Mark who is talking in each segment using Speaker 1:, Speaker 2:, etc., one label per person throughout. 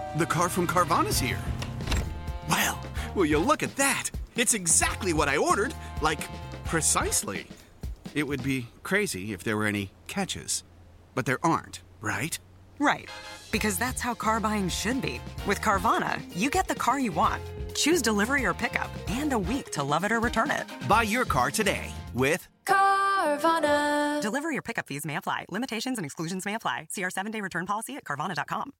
Speaker 1: The car from Carvana's here. Well, will you look at that? It's exactly what I ordered. Like, precisely. It would be crazy if there were any catches. But there aren't, right?
Speaker 2: Right. Because that's how car buying should be. With Carvana, you get the car you want. Choose delivery or pickup and a week to love it or return it.
Speaker 1: Buy your car today with
Speaker 2: Carvana. Delivery or pickup fees may apply. Limitations and exclusions may apply. See our 7-day return policy at Carvana.com.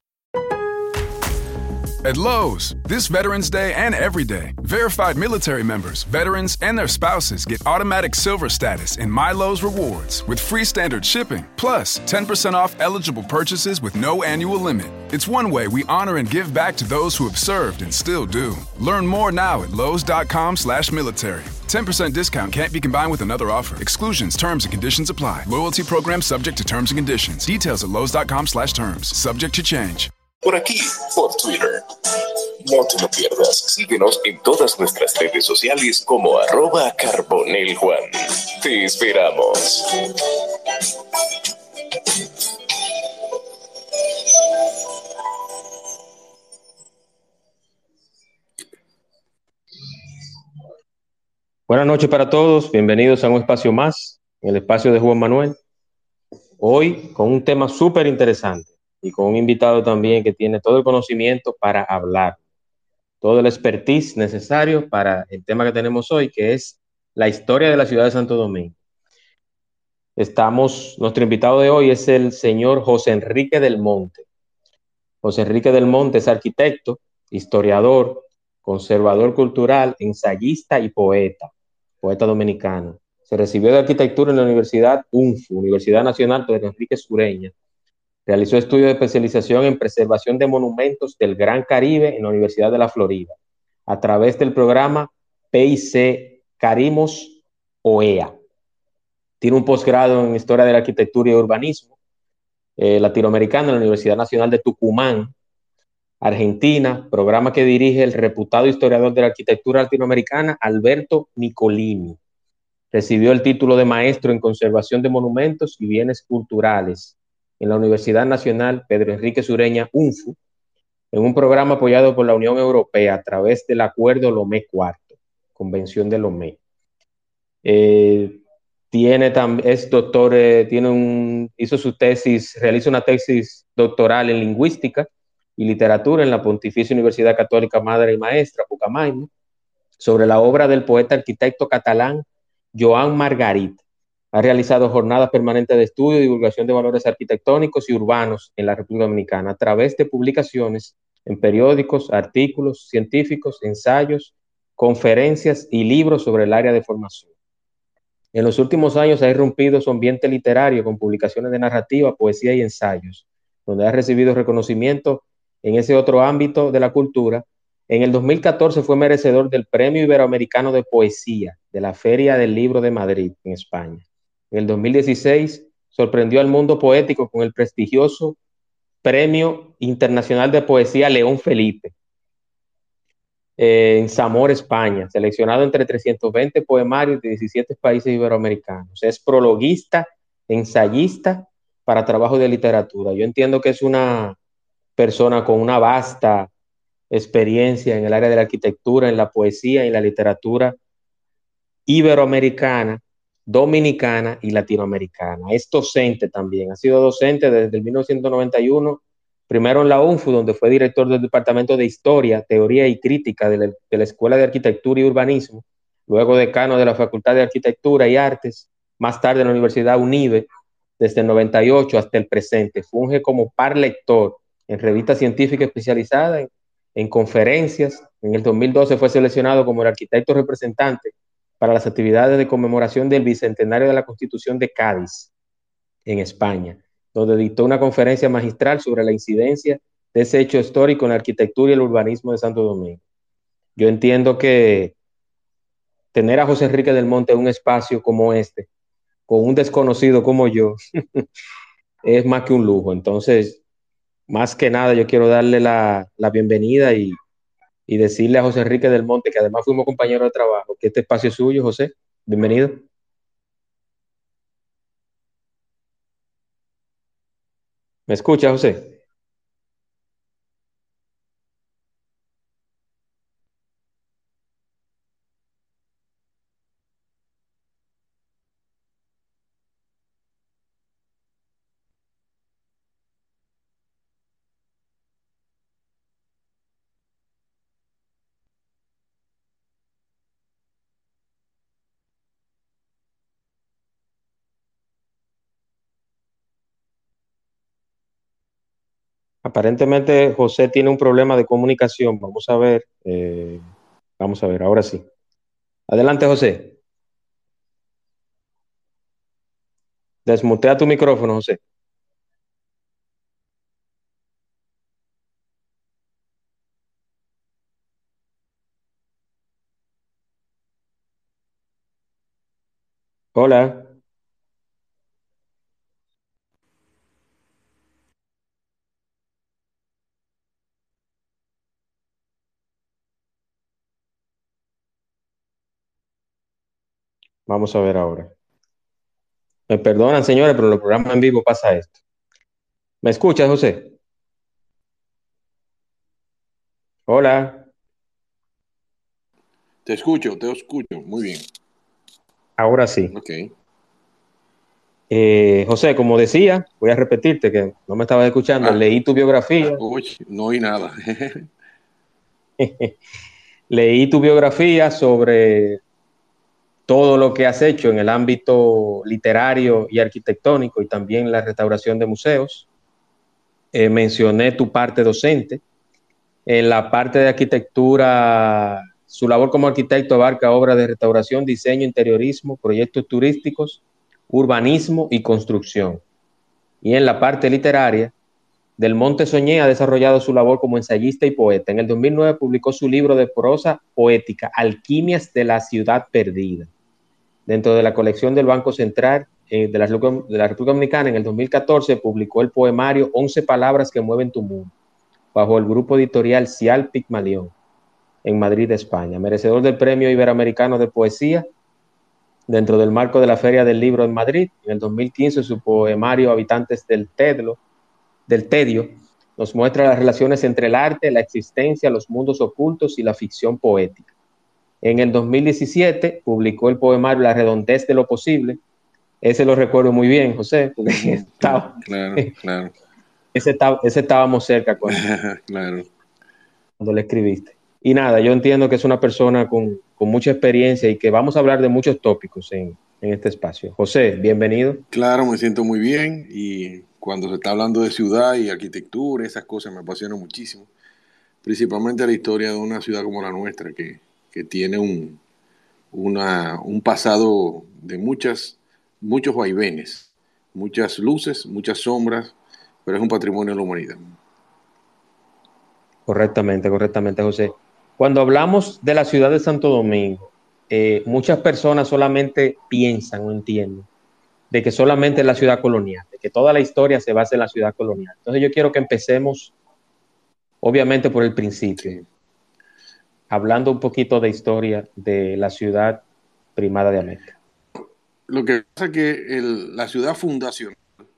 Speaker 3: At Lowe's, this Veterans Day and every day, verified military members, veterans, and their spouses get automatic silver status in My Lowe's Rewards with free standard shipping, plus 10% off eligible purchases with no annual limit. It's one way we honor and give back to those who have served and still do. Learn more now at lowes.com/military. 10% discount can't be combined with another offer. Exclusions, terms, and conditions apply. Loyalty program subject to terms and conditions. Details at lowes.com/terms. Subject to change.
Speaker 4: Por aquí, por Twitter. No te lo pierdas. Síguenos en todas nuestras redes sociales como @CarbonelJuan. Te esperamos.
Speaker 5: Buenas noches para todos. Bienvenidos a un espacio más, en el espacio de Juan Manuel. Hoy con un tema súper interesante. Y con un invitado también que tiene todo el conocimiento para hablar, todo el expertise necesario para el tema que tenemos hoy, que es la historia de la ciudad de Santo Domingo. Nuestro invitado de hoy es el señor José Enrique del Monte. José Enrique del Monte es arquitecto, historiador, conservador cultural, ensayista y poeta dominicano. Se recibió de arquitectura en la Universidad UNFU, Universidad Nacional Pedro Enrique Sureña. Realizó estudios de especialización en preservación de monumentos del Gran Caribe en la Universidad de la Florida, a través del programa PIC Carimos OEA. Tiene un posgrado en Historia de la Arquitectura y Urbanismo latinoamericano en la Universidad Nacional de Tucumán, Argentina, programa que dirige el reputado historiador de la arquitectura latinoamericana Alberto Nicolini. Recibió el título de maestro en conservación de monumentos y bienes culturales en la Universidad Nacional Pedro Enrique Sureña, UNFU, en un programa apoyado por la Unión Europea a través del Acuerdo Lomé IV, Convención de Lomé. Es doctor, hizo su tesis, realiza una tesis doctoral en lingüística y literatura en la Pontificia Universidad Católica Madre y Maestra, Pucamaima, sobre la obra del poeta arquitecto catalán Joan Margarit. Ha realizado jornadas permanentes de estudio y divulgación de valores arquitectónicos y urbanos en la República Dominicana a través de publicaciones en periódicos, artículos científicos, ensayos, conferencias y libros sobre el área de formación. En los últimos años ha irrumpido su ambiente literario con publicaciones de narrativa, poesía y ensayos, donde ha recibido reconocimiento en ese otro ámbito de la cultura. En el 2014 fue merecedor del Premio Iberoamericano de Poesía de la Feria del Libro de Madrid, en España. En el 2016 sorprendió al mundo poético con el prestigioso Premio Internacional de Poesía León Felipe en Zamora, España, seleccionado entre 320 poemarios de 17 países iberoamericanos. Es prologuista, ensayista para trabajo de literatura. Yo entiendo que es una persona con una vasta experiencia en el área de la arquitectura, en la poesía y en la literatura iberoamericana, dominicana y latinoamericana. Es docente también, ha sido docente desde el 1991, primero en la UNFU, donde fue director del Departamento de Historia, Teoría y Crítica de la Escuela de Arquitectura y Urbanismo, luego decano de la Facultad de Arquitectura y Artes, más tarde en la Universidad UNIBE, desde el 98 hasta el presente. Funge como par lector en revistas científicas especializadas, en conferencias. En el 2012 fue seleccionado como el arquitecto representante para las actividades de conmemoración del Bicentenario de la Constitución de Cádiz, en España, donde dictó una conferencia magistral sobre la incidencia de ese hecho histórico en la arquitectura y el urbanismo de Santo Domingo. Yo entiendo que tener a José Enrique del Monte en un espacio como este, con un desconocido como yo, es más que un lujo. Entonces, más que nada, yo quiero darle la bienvenida y decirle a José Enrique del Monte, que además fuimos compañeros de trabajo, que este espacio es suyo, José. Bienvenido. ¿Me escucha, José? Aparentemente José tiene un problema de comunicación. Vamos a ver, ahora sí. Adelante, José. Desmutea tu micrófono, José. Hola. Vamos a ver ahora. Me perdonan, señores, pero en los programas en vivo pasa esto. ¿Me escuchas, José? Hola.
Speaker 6: Te escucho, muy bien.
Speaker 5: Ahora sí.
Speaker 6: Ok.
Speaker 5: José, como decía, voy a repetirte que no me estabas escuchando.
Speaker 6: Ah,
Speaker 5: Leí tu biografía.
Speaker 6: oye, no oí nada.
Speaker 5: Leí tu biografía sobre todo lo que has hecho en el ámbito literario y arquitectónico y también la restauración de museos. Mencioné tu parte docente. En la parte de arquitectura, su labor como arquitecto abarca obras de restauración, diseño, interiorismo, proyectos turísticos, urbanismo y construcción. Y en la parte literaria, Del Monte Soñé ha desarrollado su labor como ensayista y poeta. En el 2009 publicó su libro de prosa poética, Alquimias de la Ciudad Perdida. Dentro de la colección del Banco Central de la República Dominicana, en el 2014 publicó el poemario 11 palabras que mueven tu mundo, bajo el grupo editorial Cial Pigmalión, en Madrid, España. Merecedor del Premio Iberoamericano de Poesía, dentro del marco de la Feria del Libro en Madrid. En el 2015 su poemario Habitantes del Tedio nos muestra las relaciones entre el arte, la existencia, los mundos ocultos y la ficción poética. En el 2017 publicó el poemario La redondez de lo posible. Ese lo recuerdo muy bien, José, porque
Speaker 6: Claro, claro.
Speaker 5: ese estábamos cerca
Speaker 6: Claro.
Speaker 5: cuando le escribiste. Y nada, yo entiendo que es una persona con mucha experiencia y que vamos a hablar de muchos tópicos en este espacio. José, bienvenido.
Speaker 6: Claro, me siento muy bien y cuando se está hablando de ciudad y arquitectura, esas cosas me apasionan muchísimo. Principalmente la historia de una ciudad como la nuestra, que tiene un pasado de muchos vaivenes, muchas luces, muchas sombras, pero es un patrimonio de la humanidad.
Speaker 5: Correctamente, José. Cuando hablamos de la ciudad de Santo Domingo, muchas personas solamente piensan o entienden de que solamente es la ciudad colonial, de que toda la historia se basa en la ciudad colonial. Entonces yo quiero que empecemos, obviamente, por el principio,
Speaker 6: Sí.
Speaker 5: hablando un poquito de historia de la ciudad primada de América.
Speaker 6: Lo que pasa es que la ciudad fundacional,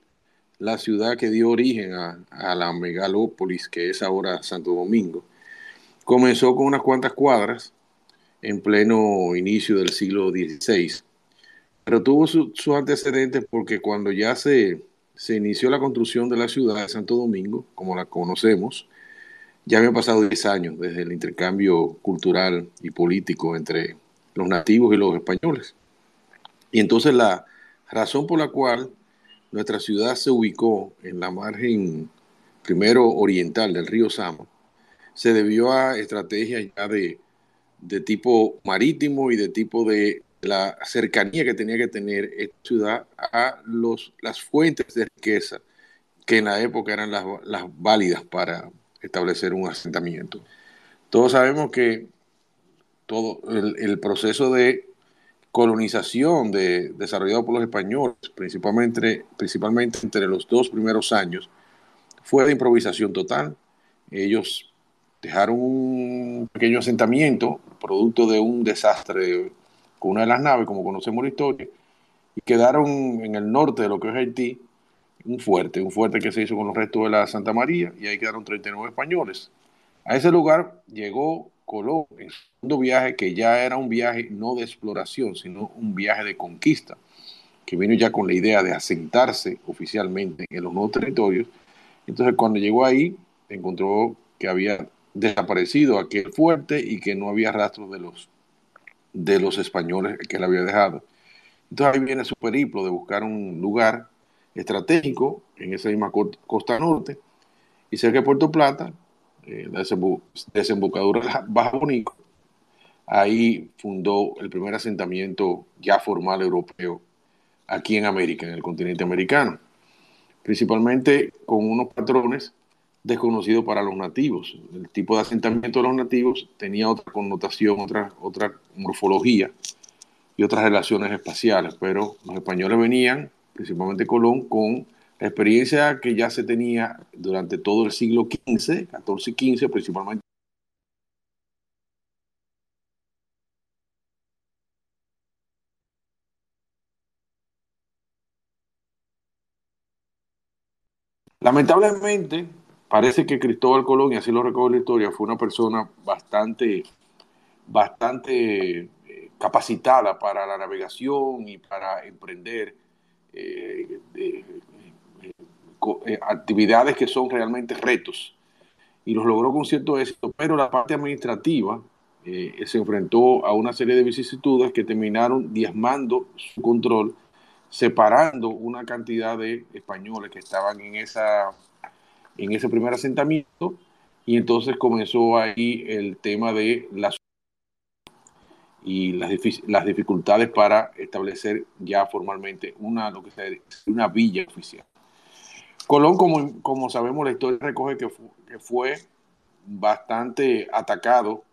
Speaker 6: la ciudad que dio origen a la megalópolis que es ahora Santo Domingo, comenzó con unas cuantas cuadras en pleno inicio del siglo XVI, pero tuvo sus antecedentes porque cuando ya se inició la construcción de la ciudad de Santo Domingo, como la conocemos, ya habían pasado 10 años desde el intercambio cultural y político entre los nativos y los españoles. Y entonces la razón por la cual nuestra ciudad se ubicó en la margen primero oriental del río Sama se debió a estrategias ya de tipo marítimo y de tipo de la cercanía que tenía que tener esta ciudad a las fuentes de riqueza que en la época eran las válidas para establecer un asentamiento. Todos sabemos que todo el proceso de colonización desarrollado por los españoles, principalmente entre los dos primeros años, fue de improvisación total. Ellos dejaron un pequeño asentamiento, producto de un desastre con una de las naves, como conocemos la historia, y quedaron en el norte de lo que es Haití, un fuerte que se hizo con los restos de la Santa María, y ahí quedaron 39 españoles. A ese lugar llegó Colón en su segundo viaje, que ya era un viaje no de exploración, sino un viaje de conquista, que vino ya con la idea de asentarse oficialmente en los nuevos territorios. Entonces, cuando llegó ahí, encontró que había desaparecido aquel fuerte y que no había rastros de los españoles que él había dejado. Entonces, ahí viene su periplo de buscar un lugar estratégico en esa misma costa norte y cerca de Puerto Plata, la desembocadura de Baja Bonico, ahí fundó el primer asentamiento ya formal europeo aquí en América, en el continente americano, principalmente con unos patrones desconocidos para los nativos. El tipo de asentamiento de los nativos tenía otra connotación, otra morfología y otras relaciones espaciales, pero los españoles venían, principalmente Colón, con la experiencia que ya se tenía durante todo el siglo XV, XIV y XV, principalmente. Lamentablemente, parece que Cristóbal Colón, y así lo recoge la historia, fue una persona bastante capacitada para la navegación y para emprender eh, eh, actividades que son realmente retos, y los logró con cierto éxito, pero la parte administrativa se enfrentó a una serie de vicisitudes que terminaron diezmando su control, separando una cantidad de españoles que estaban en ese primer asentamiento, y entonces comenzó ahí el tema de las dificultades para establecer ya formalmente una villa oficial. Colón, como sabemos, la historia recoge que fue bastante atacado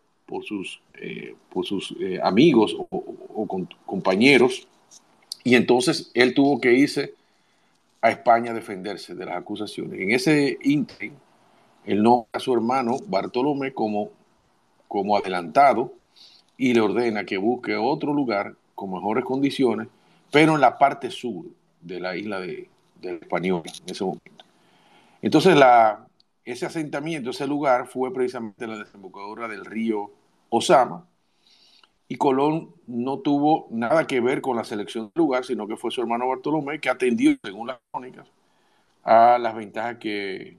Speaker 6: por sus amigos o compañeros, y entonces él tuvo que irse a España a defenderse de las acusaciones. En ese ínterin, él nombra a su hermano Bartolomé como adelantado y le ordena que busque otro lugar con mejores condiciones, pero en la parte sur de la isla de la Española en ese momento. Entonces ese asentamiento, ese lugar fue precisamente la desembocadura del río Ozama, y Colón no tuvo nada que ver con la selección del lugar, sino que fue su hermano Bartolomé que atendió, según las crónicas, a las ventajas que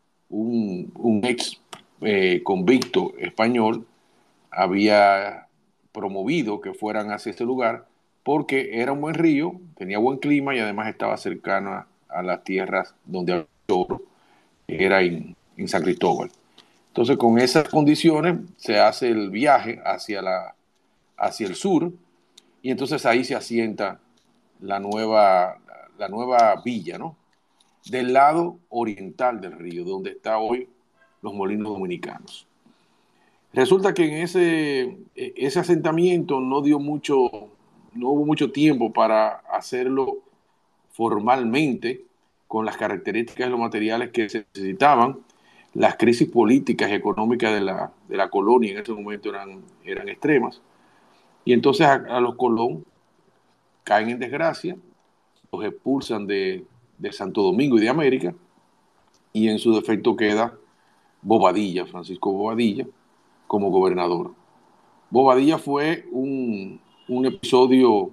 Speaker 6: un ex convicto español había promovido que fueran hacia este lugar, porque era un buen río, tenía buen clima y además estaba cercano a las tierras donde había oro, que era en San Cristóbal. Entonces, con esas condiciones se hace el viaje hacia el sur, y entonces ahí se asienta la nueva villa, ¿no? Del lado oriental del río, donde está hoy los Molinos Dominicanos. Resulta que en ese asentamiento no hubo mucho tiempo para hacerlo formalmente, con las características y los materiales que se necesitaban. Las crisis políticas y económicas de la colonia en ese momento eran extremas, y entonces a los Colón caen en desgracia, los expulsan de Santo Domingo y de América, y en su defecto queda Bobadilla, Francisco Bobadilla, como gobernador. Bobadilla fue un episodio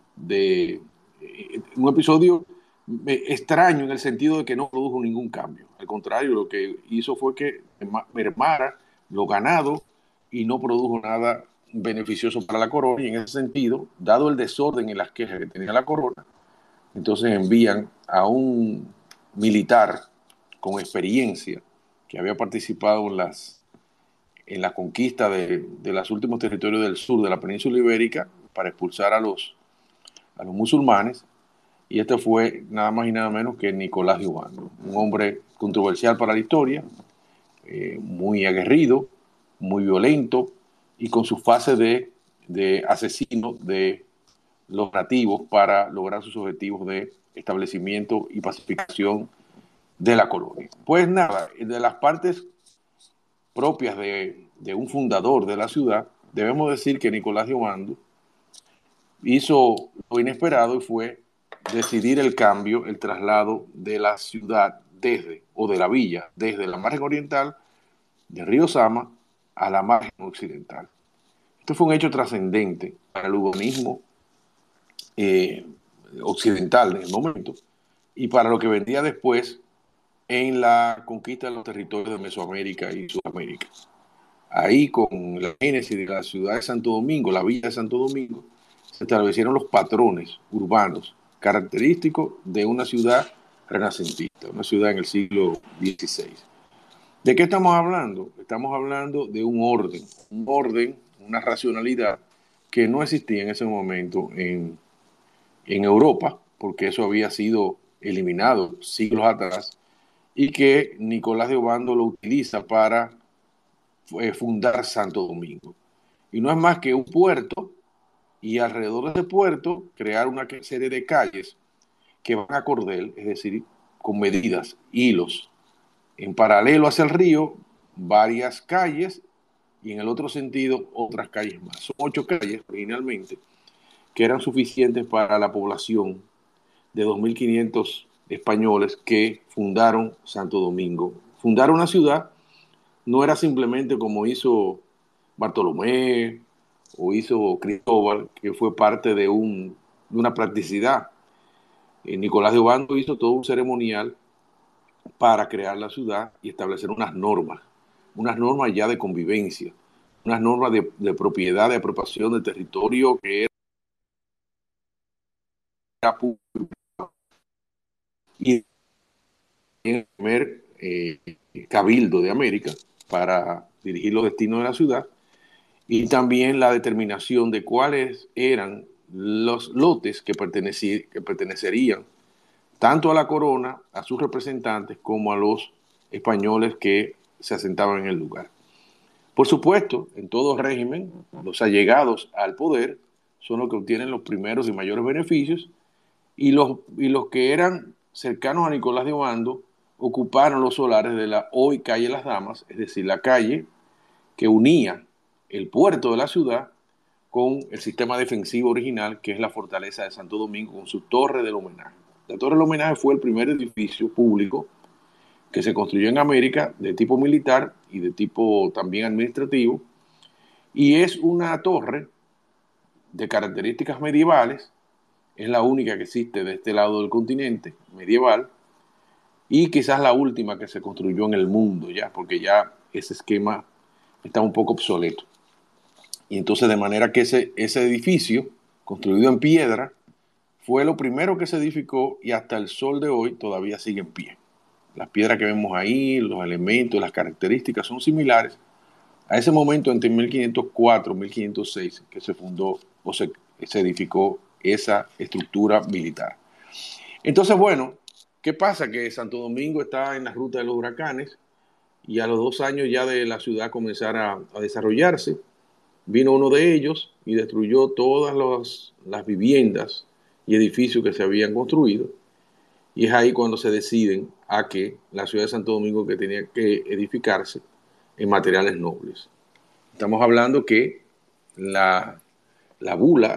Speaker 6: extraño, en el sentido de que no produjo ningún cambio. Al contrario, lo que hizo fue que mermara lo ganado y no produjo nada beneficioso para la corona, y en ese sentido, dado el desorden y las quejas que tenía la corona, entonces envían a un militar con experiencia que había participado en la conquista de los últimos territorios del sur de la península ibérica, para expulsar a los musulmanes, y este fue nada más y nada menos que Nicolás de Obando, un hombre controversial para la historia, muy aguerrido, muy violento, y con su fase de asesino de los nativos para lograr sus objetivos de establecimiento y pacificación de la colonia. Pues nada, de las partes propias de un fundador de la ciudad, debemos decir que Nicolás de Obando hizo lo inesperado, y fue decidir el cambio, el traslado de la ciudad de la villa, desde la margen oriental del río Sama a la margen occidental. Esto fue un hecho trascendente para el hugonismo occidental en el momento, y para lo que vendría después en la conquista de los territorios de Mesoamérica y Sudamérica. Ahí, con la génesis de la ciudad de Santo Domingo, la villa de Santo Domingo, se establecieron los patrones urbanos característicos de una ciudad renacentista, una ciudad en el siglo XVI. ¿De qué estamos hablando? Estamos hablando de un orden, una racionalidad que no existía en ese momento en Europa, porque eso había sido eliminado siglos atrás, y que Nicolás de Obando lo utiliza para fundar Santo Domingo. Y no es más que un puerto, y alrededor de ese puerto crear una serie de calles que van a cordel, es decir, con medidas, hilos, en paralelo hacia el río, varias calles, y en el otro sentido otras calles más. Son 8 calles originalmente, que eran suficientes para la población de 2.500 españoles que fundaron Santo Domingo. Fundar una ciudad no era simplemente como hizo Bartolomé o hizo Cristóbal, que fue parte de una practicidad. Nicolás de Obando hizo todo un ceremonial para crear la ciudad y establecer unas normas ya de convivencia, unas normas de propiedad, de apropiación de territorio que era público y el primer cabildo de América para dirigir los destinos de la ciudad, y también la determinación de cuáles eran los lotes que pertenecerían tanto a la corona, a sus representantes, como a los españoles que se asentaban en el lugar. Por supuesto, en todo régimen, los allegados al poder son los que obtienen los primeros y mayores beneficios, y los que eran cercanos a Nicolás de Obando ocuparon los solares de la hoy calle Las Damas, es decir, la calle que unía el puerto de la ciudad con el sistema defensivo original, que es la fortaleza de Santo Domingo, con su torre del homenaje. La torre del homenaje fue el primer edificio público que se construyó en América de tipo militar y de tipo también administrativo, y es una torre de características medievales, es la única que existe de este lado del continente medieval, y quizás la última que se construyó en el mundo ya, porque ya ese esquema está un poco obsoleto. Y entonces de manera que ese edificio, construido en piedra, fue lo primero que se edificó y hasta el sol de hoy todavía sigue en pie. Las piedras que vemos ahí, los elementos, las características son similares a ese momento entre 1504 y 1506 que se fundó o se edificó esa estructura militar. Entonces, bueno, ¿qué pasa? Que Santo Domingo está en la ruta de los huracanes y a los 2 años ya de la ciudad comenzar a desarrollarse, vino uno de ellos y destruyó todas las viviendas y edificios que se habían construido, y es ahí cuando se deciden a que la ciudad de Santo Domingo que tenía que edificarse en materiales nobles. Estamos hablando que la bula,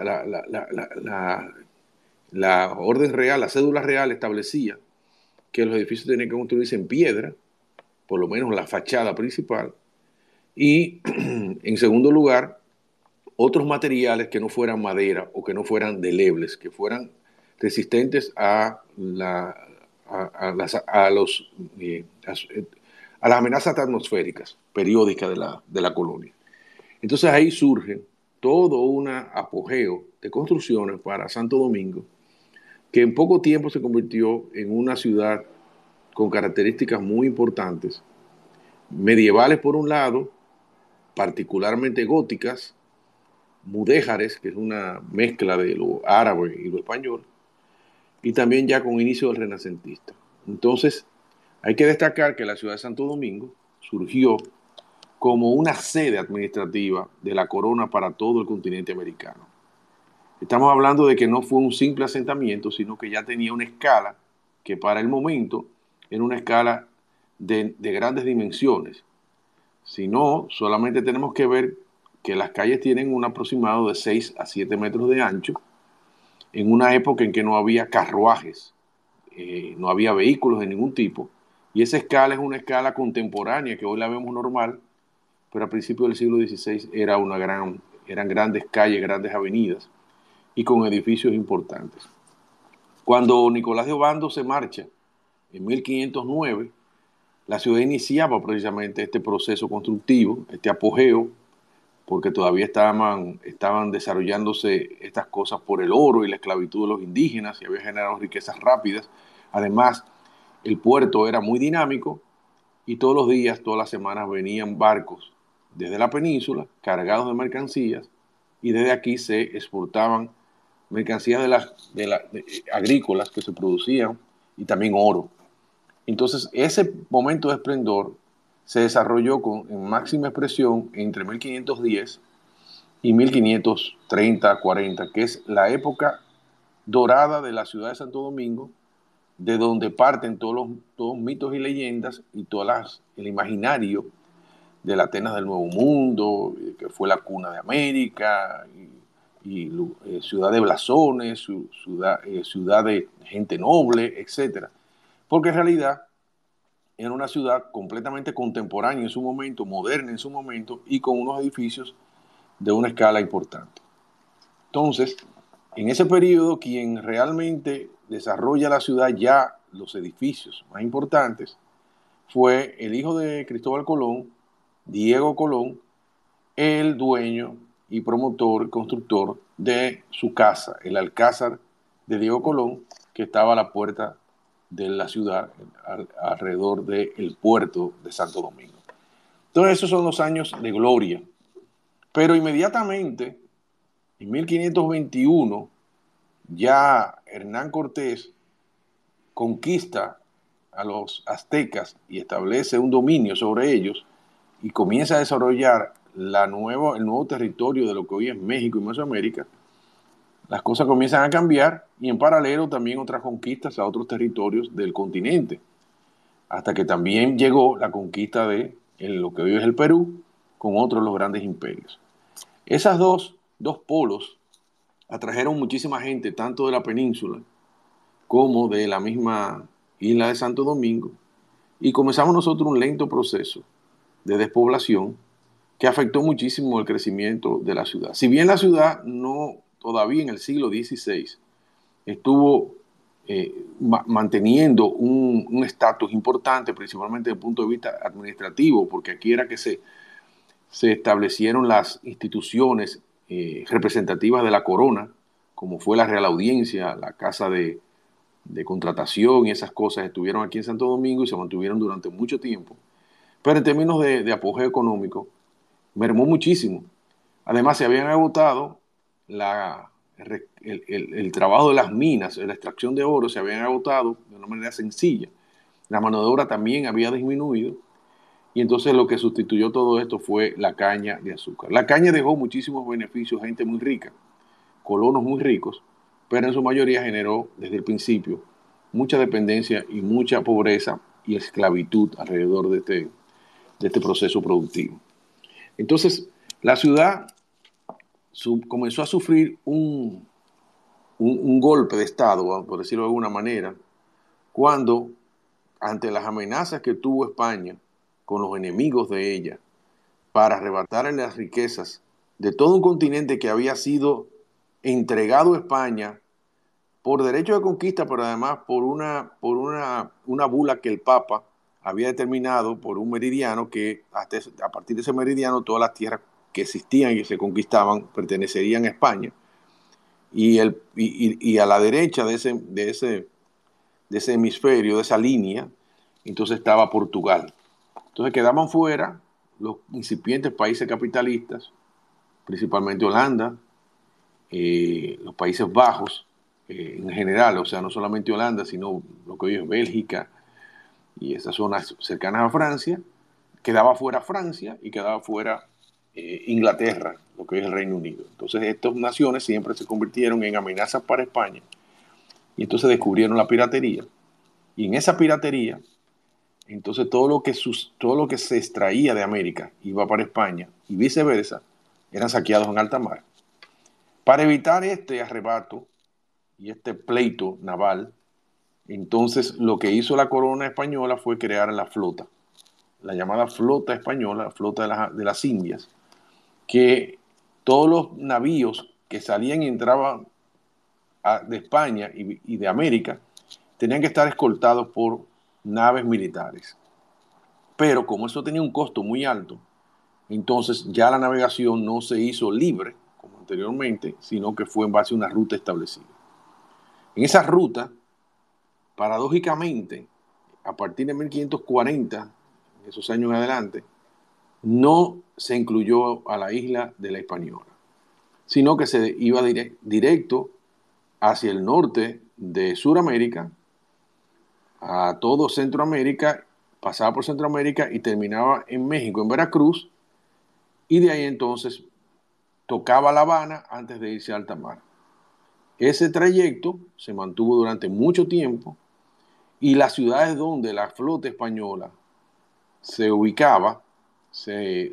Speaker 6: la orden real, la cédula real establecía que los edificios tenían que construirse en piedra, por lo menos la fachada principal, y en segundo lugar, otros materiales que no fueran madera o que no fueran delebles, que fueran resistentes a las amenazas atmosféricas periódicas de la colonia. Entonces ahí surge todo un apogeo de construcciones para Santo Domingo, que en poco tiempo se convirtió en una ciudad con características muy importantes, medievales por un lado, particularmente góticas, mudéjares, que es una mezcla de lo árabe y lo español, y también ya con inicio del renacentista. Entonces, hay que destacar que la ciudad de Santo Domingo surgió como una sede administrativa de la corona para todo el continente americano. Estamos hablando de que no fue un simple asentamiento, sino que ya tenía una escala que para el momento era una escala de grandes dimensiones. Si no, solamente tenemos que ver que las calles tienen un aproximado de 6 a 7 metros de ancho, en una época en que no había carruajes, no había vehículos de ningún tipo, y esa escala es una escala contemporánea que hoy la vemos normal, pero a principios del siglo XVI eran grandes calles, grandes avenidas, y con edificios importantes. Cuando Nicolás de Obando se marcha en 1509, la ciudad iniciaba precisamente este proceso constructivo, este apogeo, porque todavía estaban desarrollándose estas cosas por el oro y la esclavitud de los indígenas, y había generado riquezas rápidas. Además, el puerto era muy dinámico y todos los días, todas las semanas venían barcos desde la península cargados de mercancías y desde aquí se exportaban mercancías agrícolas que se producían y también oro. Entonces ese momento de esplendor se desarrolló en máxima expresión entre 1510 y 1530-40, que es la época dorada de la ciudad de Santo Domingo, de donde parten todos mitos y leyendas y el imaginario de la Atenas del Nuevo Mundo, que fue la cuna de América, y ciudad de blasones, ciudad de gente noble, etc. Porque en realidad era una ciudad completamente contemporánea en su momento, moderna en su momento, y con unos edificios de una escala importante. Entonces, en ese periodo, quien realmente desarrolla la ciudad, ya los edificios más importantes, fue el hijo de Cristóbal Colón, Diego Colón, el dueño y promotor, constructor de su casa, el Alcázar de Diego Colón, que estaba a la puerta de la ciudad, alrededor del puerto de Santo Domingo. Entonces, esos son los años de gloria. Pero inmediatamente, en 1521, ya Hernán Cortés conquista a los aztecas y establece un dominio sobre ellos y comienza a desarrollar el nuevo territorio de lo que hoy es México y Mesoamérica. Las cosas comienzan a cambiar y en paralelo también otras conquistas a otros territorios del continente, hasta que también llegó la conquista de lo que hoy es el Perú con otros de los grandes imperios. Esas dos polos atrajeron muchísima gente, tanto de la península como de la misma isla de Santo Domingo, y comenzamos nosotros un lento proceso de despoblación que afectó muchísimo el crecimiento de la ciudad. Si bien la ciudad todavía en el siglo XVI estuvo manteniendo un estatus importante, principalmente desde el punto de vista administrativo, porque aquí era que se establecieron las instituciones representativas de la corona, como fue la Real Audiencia, la Casa de Contratación y esas cosas estuvieron aquí en Santo Domingo y se mantuvieron durante mucho tiempo. Pero en términos de apogeo económico, mermó muchísimo. Además, se habían agotado el trabajo de las minas, la extracción de oro se habían agotado de una manera sencilla. La mano de obra también había disminuido. Y entonces lo que sustituyó todo esto fue la caña de azúcar. La caña dejó muchísimos beneficios a gente muy rica, colonos muy ricos, pero en su mayoría generó desde el principio mucha dependencia y mucha pobreza y esclavitud alrededor de este proceso productivo. Entonces, la ciudad comenzó a sufrir un golpe de Estado, por decirlo de alguna manera, cuando, ante las amenazas que tuvo España con los enemigos de ella, para arrebatarle las riquezas de todo un continente que había sido entregado a España por derecho de conquista, pero además por una bula que el Papa había determinado por un meridiano que a partir de ese meridiano todas las tierras que existían y que se conquistaban pertenecerían a España. Y a la derecha de ese hemisferio, de esa línea, entonces estaba Portugal. Entonces quedaban fuera los incipientes países capitalistas, principalmente Holanda, los Países Bajos en general, o sea, no solamente Holanda, sino lo que hoy es Bélgica y esas zonas cercanas a Francia. Quedaba fuera Francia y quedaba fuera Inglaterra, lo que hoy es el Reino Unido. Entonces estas naciones siempre se convirtieron en amenazas para España y entonces descubrieron la piratería. Y en esa piratería, entonces todo lo que se extraía de América iba para España y viceversa, eran saqueados en alta mar. Para evitar este arrebato y este pleito naval, entonces lo que hizo la corona española fue crear la flota, la llamada flota española, la flota de las Indias, que todos los navíos que salían y entraban de España y de América tenían que estar escoltados por naves militares. Pero como eso tenía un costo muy alto, entonces ya la navegación no se hizo libre, como anteriormente, sino que fue en base a una ruta establecida. En esa ruta, paradójicamente, a partir de 1540, esos años en adelante, no se incluyó a la isla de la Hispaniola, sino que se iba directo hacia el norte de Sudamérica, a todo Centroamérica, pasaba por Centroamérica y terminaba en México, en Veracruz, y de ahí entonces tocaba La Habana antes de irse a alta mar. Ese trayecto se mantuvo durante mucho tiempo y las ciudades donde la flota española se ubicaba, se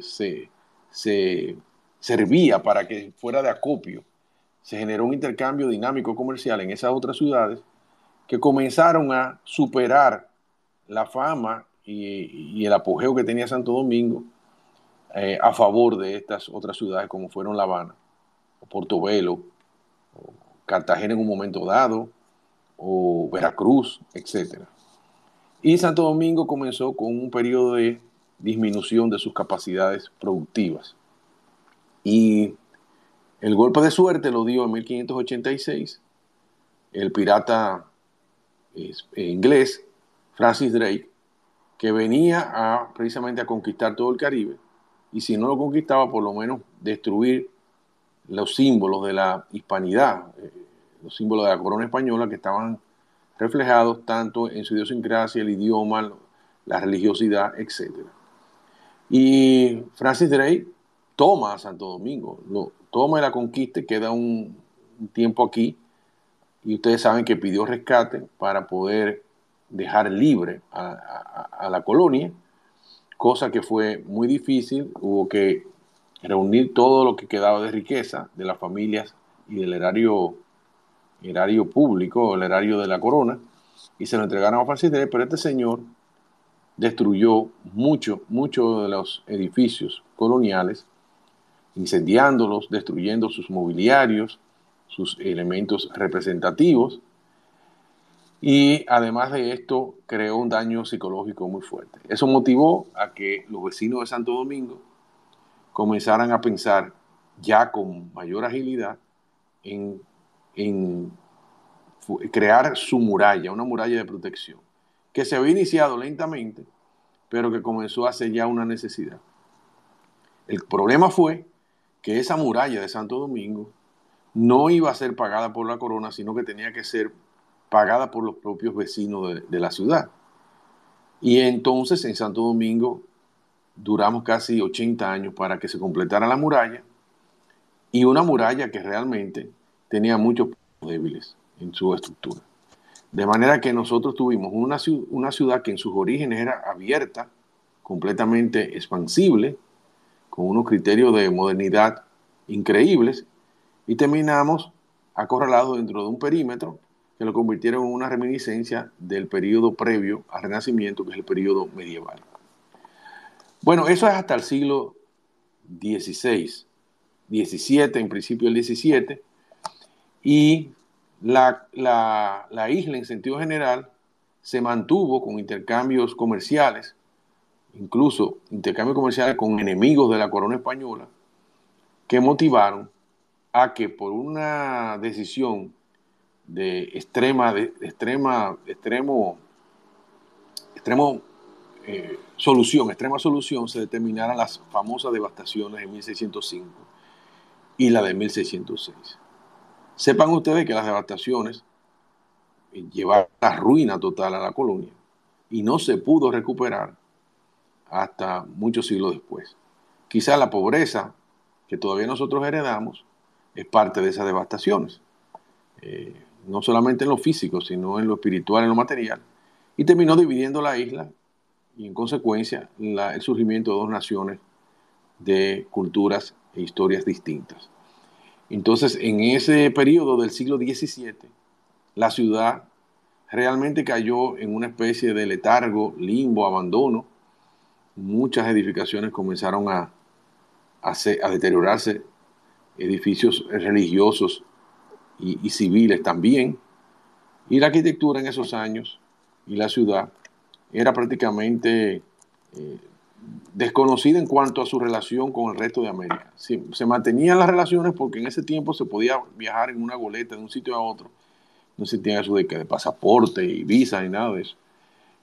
Speaker 6: servía para que fuera de acopio. Se generó un intercambio dinámico comercial en esas otras ciudades que comenzaron a superar la fama y el apogeo que tenía Santo Domingo a favor de estas otras ciudades como fueron La Habana, o Portobelo, o Cartagena en un momento dado, o Veracruz, etc. Y Santo Domingo comenzó con un periodo de disminución de sus capacidades productivas. Y el golpe de suerte lo dio en 1586 el pirata inglés Francis Drake, que venía precisamente a conquistar todo el Caribe, y si no lo conquistaba, por lo menos destruir los símbolos de la hispanidad, los símbolos de la corona española que estaban reflejados tanto en su idiosincrasia, el idioma, la religiosidad, etc. Y Francis Drake toma a Santo Domingo, lo toma y la conquista, queda un tiempo aquí, y ustedes saben que pidió rescate para poder dejar libre a la colonia, cosa que fue muy difícil. Hubo que reunir todo lo que quedaba de riqueza de las familias y del erario público, el erario de la corona, y se lo entregaron a Francis Drake, pero este señor destruyó muchos de los edificios coloniales, incendiándolos, destruyendo sus mobiliarios, sus elementos representativos, y además de esto creó un daño psicológico muy fuerte. Eso motivó a que los vecinos de Santo Domingo comenzaran a pensar ya con mayor agilidad en crear su muralla, una muralla de protección, que se había iniciado lentamente, pero que comenzó a ser ya una necesidad. El problema fue que esa muralla de Santo Domingo no iba a ser pagada por la corona, sino que tenía que ser pagada por los propios vecinos de la ciudad. Y entonces en Santo Domingo duramos casi 80 años para que se completara la muralla, y una muralla que realmente tenía muchos puntos débiles en su estructura. De manera que nosotros tuvimos una ciudad que en sus orígenes era abierta, completamente expansible, con unos criterios de modernidad increíbles, y terminamos acorralados dentro de un perímetro que lo convirtieron en una reminiscencia del periodo previo al Renacimiento, que es el periodo medieval. Bueno, eso es hasta el siglo XVI, XVII, en principio el XVII, y la isla en sentido general se mantuvo con intercambios comerciales, incluso intercambios comerciales con enemigos de la corona española, que motivaron a que por una decisión de extrema solución se determinaran las famosas devastaciones de 1605 y la de 1606. Sepan ustedes que las devastaciones llevaron a la ruina total a la colonia y no se pudo recuperar hasta muchos siglos después. Quizá la pobreza que todavía nosotros heredamos es parte de esas devastaciones, no solamente en lo físico, sino en lo espiritual, en lo material, y terminó dividiendo la isla y en consecuencia el surgimiento de dos naciones de culturas e historias distintas. Entonces, en ese periodo del siglo XVII, la ciudad realmente cayó en una especie de letargo, limbo, abandono. Muchas edificaciones comenzaron a deteriorarse, edificios religiosos y civiles también, y la arquitectura en esos años y la ciudad era prácticamente desconocida en cuanto a su relación con el resto de América. Sí, se mantenían las relaciones porque en ese tiempo se podía viajar en una goleta de un sitio a otro, no se tenía eso de pasaporte y visa ni nada de eso.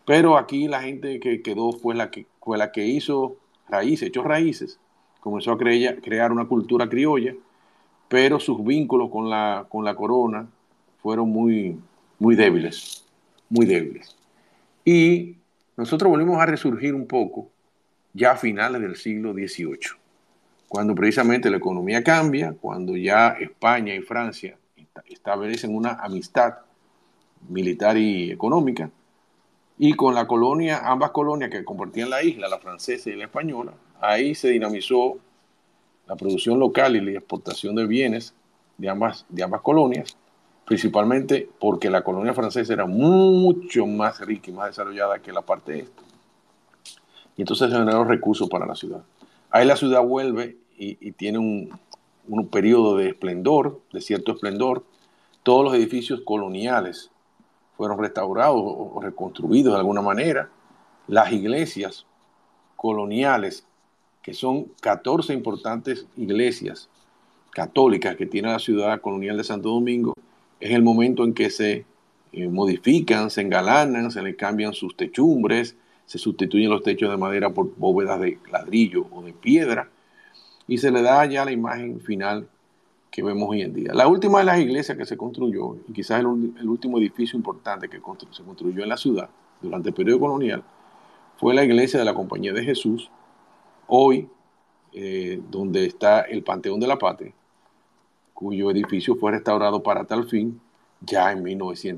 Speaker 6: Pero aquí la gente que quedó fue la que hizo raíces, echó raíces, comenzó a crear una cultura criolla, pero sus vínculos con la corona fueron muy débiles, muy débiles. Y nosotros volvimos a resurgir un poco ya a finales del siglo XVIII, cuando precisamente la economía cambia, cuando ya España y Francia establecen una amistad militar y económica, y con la colonia, ambas colonias que compartían la isla, la francesa y la española, ahí se dinamizó la producción local y la exportación de bienes de ambas colonias, principalmente porque la colonia francesa era mucho más rica y más desarrollada que la parte este. Y entonces se generaron recursos para la ciudad. Ahí la ciudad vuelve y tiene un periodo de esplendor, de cierto esplendor. Todos los edificios coloniales fueron restaurados o reconstruidos de alguna manera. Las iglesias coloniales, que son 14 importantes iglesias católicas que tiene la ciudad colonial de Santo Domingo, es el momento en que se modifican, se engalanan, se le cambian sus techumbres, se sustituyen los techos de madera por bóvedas de ladrillo o de piedra y se le da ya la imagen final que vemos hoy en día. La última de las iglesias que se construyó, y quizás el último edificio importante que se construyó en la ciudad durante el periodo colonial, fue la iglesia de la Compañía de Jesús, hoy donde está el Panteón de la Patria, cuyo edificio fue restaurado para tal fin ya en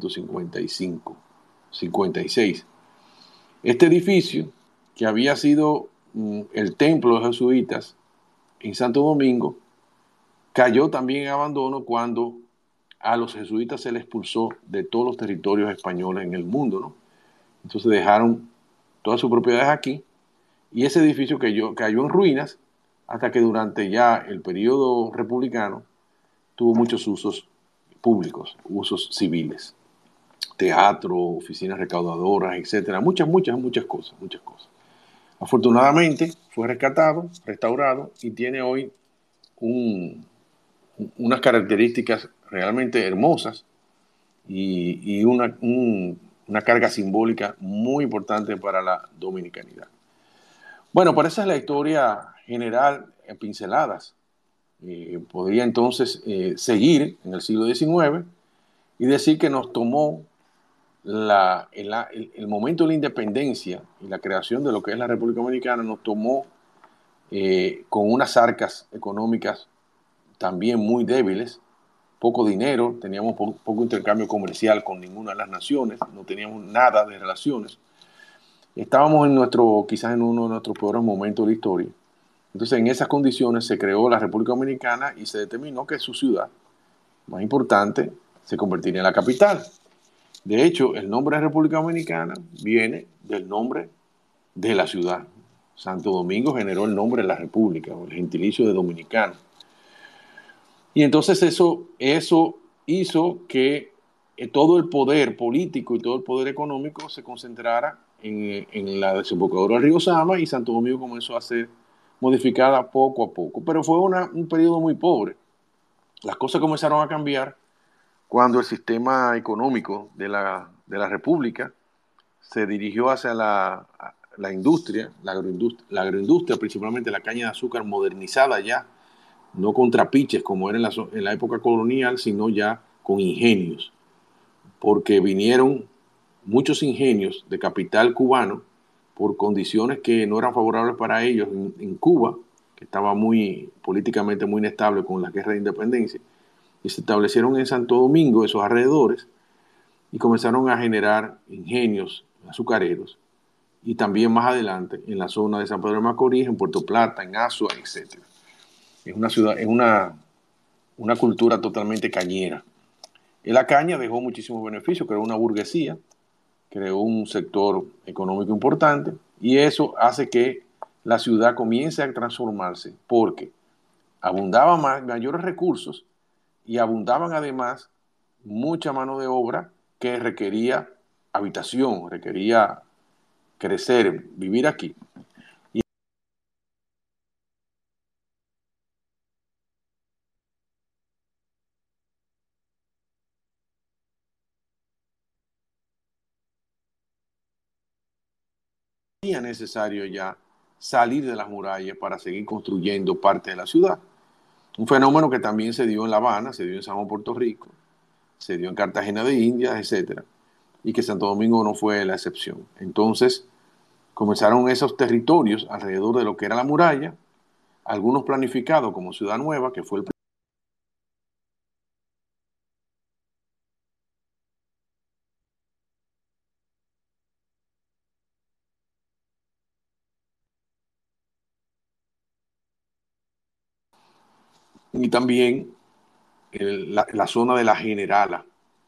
Speaker 6: 1955-56. Este edificio, que había sido el templo de los jesuitas en Santo Domingo, cayó también en abandono cuando a los jesuitas se les expulsó de todos los territorios españoles en el mundo, ¿no? Entonces dejaron todas sus propiedades aquí y ese edificio cayó en ruinas hasta que durante ya el periodo republicano tuvo muchos usos públicos, usos civiles, teatro, oficinas recaudadoras, etcétera, muchas cosas. Afortunadamente fue rescatado, restaurado y tiene hoy unas características realmente hermosas y una carga simbólica muy importante para la dominicanidad. Bueno, pero esa es la historia general en pinceladas. Podría entonces seguir en el siglo XIX y decir que nos tomó el momento de la independencia y la creación de lo que es la República Dominicana, nos tomó con unas arcas económicas también muy débiles, poco dinero, teníamos poco intercambio comercial con ninguna de las naciones, no teníamos nada de relaciones. Estábamos quizás en uno de nuestros peores momentos de la historia. Entonces, en esas condiciones se creó la República Dominicana y se determinó que su ciudad más importante se convertiría en la capital. De hecho, el nombre de República Dominicana viene del nombre de la ciudad. Santo Domingo generó el nombre de la República, o el gentilicio de dominicano. Y entonces eso hizo que todo el poder político y todo el poder económico se concentrara en la desembocadura del río Sama, y Santo Domingo comenzó a ser modificada poco a poco. Pero fue un periodo muy pobre. Las cosas comenzaron a cambiar cuando el sistema económico de la República se dirigió hacia la industria, la agroindustria, principalmente la caña de azúcar modernizada ya, no con trapiches como era en la época colonial, sino ya con ingenios, porque vinieron muchos ingenios de capital cubano por condiciones que no eran favorables para ellos en Cuba, que estaba políticamente muy inestable con la guerra de independencia, y se establecieron en Santo Domingo, esos alrededores, y comenzaron a generar ingenios azucareros, y también más adelante en la zona de San Pedro de Macorís, en Puerto Plata, en Azua, etc. Es una ciudad, es una cultura totalmente cañera. Y la caña dejó muchísimos beneficios, creó una burguesía, creó un sector económico importante, y eso hace que la ciudad comience a transformarse, porque abundaban mayores recursos y abundaban además mucha mano de obra que requería habitación, requería crecer, vivir aquí. necesario ya salir de las murallas para seguir construyendo parte de la ciudad. Un fenómeno que también se dio en La Habana, se dio en San Juan, Puerto Rico, se dio en Cartagena de Indias, etcétera, y que Santo Domingo no fue la excepción. Entonces, comenzaron esos territorios alrededor de lo que era la muralla, algunos planificados como Ciudad Nueva, que fue el y también la zona de la Generala.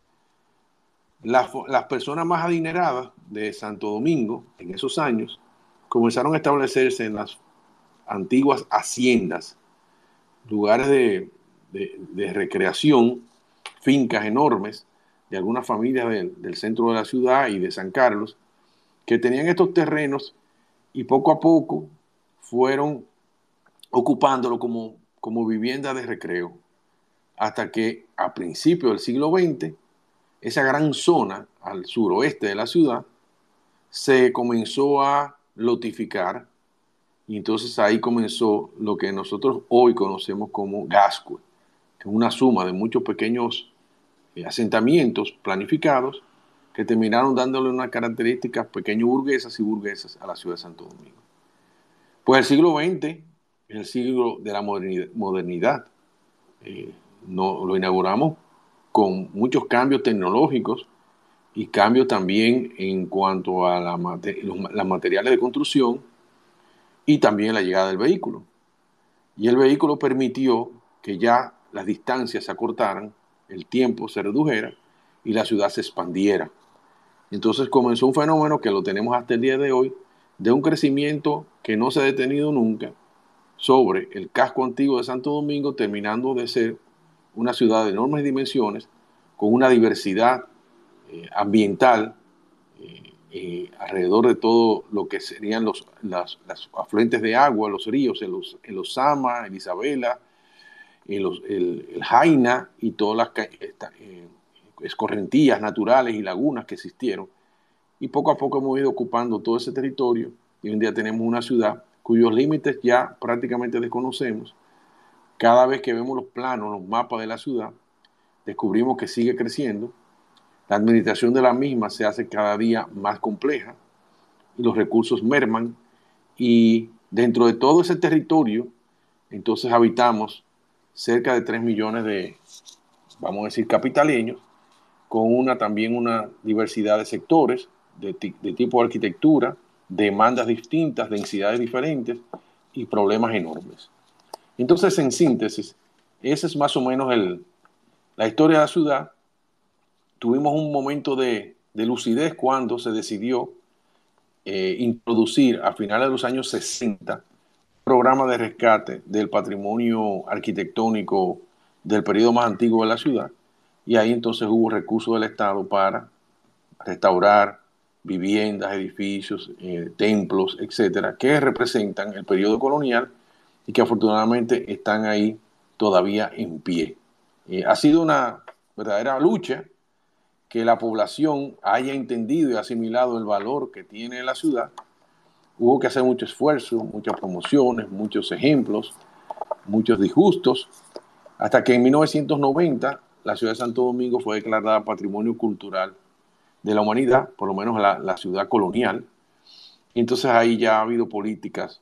Speaker 6: Las personas más adineradas de Santo Domingo en esos años comenzaron a establecerse en las antiguas haciendas, lugares de recreación, fincas enormes de algunas familias del centro de la ciudad y de San Carlos, que tenían estos terrenos y poco a poco fueron ocupándolo como vivienda de recreo, hasta que a principios del siglo XX, esa gran zona al suroeste de la ciudad se comenzó a lotificar y entonces ahí comenzó lo que nosotros hoy conocemos como Gascue, que es una suma de muchos pequeños asentamientos planificados que terminaron dándole unas características pequeño burguesas y burguesas a la ciudad de Santo Domingo. Pues el siglo XX es el siglo de la modernidad. Lo inauguramos con muchos cambios tecnológicos y cambios también en cuanto a los materiales de construcción y también la llegada del vehículo. Y el vehículo permitió que ya las distancias se acortaran, el tiempo se redujera y la ciudad se expandiera. Entonces comenzó un fenómeno que lo tenemos hasta el día de hoy, de un crecimiento que no se ha detenido nunca sobre el casco antiguo de Santo Domingo, terminando de ser una ciudad de enormes dimensiones, con una diversidad ambiental alrededor de todo lo que serían las afluentes de agua, los ríos, el Osama, el Isabela, el Jaina y todas las escorrentías naturales y lagunas que existieron. Y poco a poco hemos ido ocupando todo ese territorio y hoy en día tenemos una ciudad cuyos límites ya prácticamente desconocemos. Cada vez que vemos los planos, los mapas de la ciudad, descubrimos que sigue creciendo. La administración de la misma se hace cada día más compleja y los recursos merman. Y dentro de todo ese territorio, entonces habitamos cerca de 3 millones de, vamos a decir, capitaleños, con también una diversidad de sectores, de tipo de arquitectura, demandas distintas, densidades diferentes y problemas enormes. Entonces, en síntesis, esa es más o menos la historia de la ciudad. Tuvimos un momento de lucidez cuando se decidió introducir a finales de los años 60 un programa de rescate del patrimonio arquitectónico del periodo más antiguo de la ciudad, y ahí entonces hubo recursos del Estado para restaurar viviendas, edificios, templos, etcétera, que representan el periodo colonial y que afortunadamente están ahí todavía en pie. Ha sido una verdadera lucha que la población haya entendido y asimilado el valor que tiene la ciudad. Hubo que hacer mucho esfuerzo, muchas promociones, muchos ejemplos, muchos disgustos, hasta que en 1990 la ciudad de Santo Domingo fue declarada Patrimonio Cultural de la Humanidad, por lo menos la ciudad colonial. Y entonces ahí ya ha habido políticas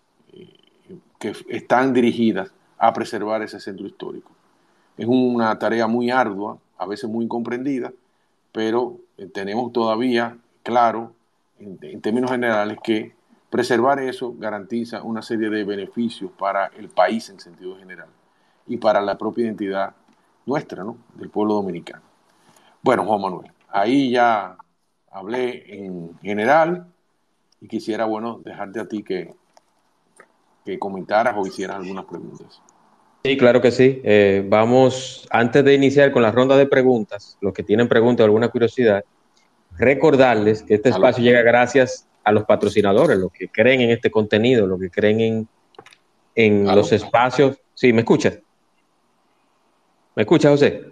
Speaker 6: que están dirigidas a preservar ese centro histórico. Es una tarea muy ardua, a veces muy incomprendida, pero tenemos todavía claro, en términos generales, que preservar eso garantiza una serie de beneficios para el país en sentido general y para la propia identidad nuestra, ¿no?, del pueblo dominicano. Bueno, Juan Manuel, ahí ya hablé en general y quisiera, bueno, dejarte a ti que comentaras o hicieras algunas preguntas.
Speaker 5: Sí, claro que sí. Vamos, antes de iniciar con la ronda de preguntas, los que tienen preguntas o alguna curiosidad, recordarles que este espacio llega gracias a los patrocinadores, los que creen en este contenido, los que creen en los espacios. Sí, ¿me escuchas? ¿Me escuchas, José?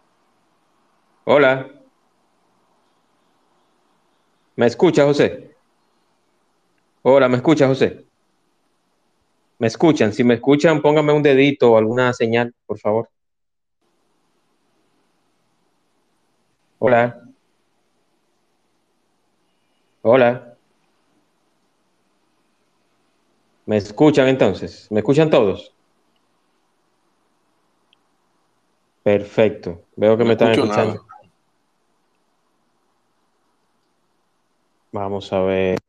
Speaker 5: Hola. ¿Me escuchas, José? Hola, ¿me escucha, José? ¿Me escuchan? Si me escuchan, pónganme un dedito o alguna señal, por favor. Hola, hola. ¿Me escuchan entonces? ¿Me escuchan todos? Perfecto. Veo que
Speaker 6: No
Speaker 5: me están
Speaker 6: escucho nada.
Speaker 5: escuchando. Vamos a ver.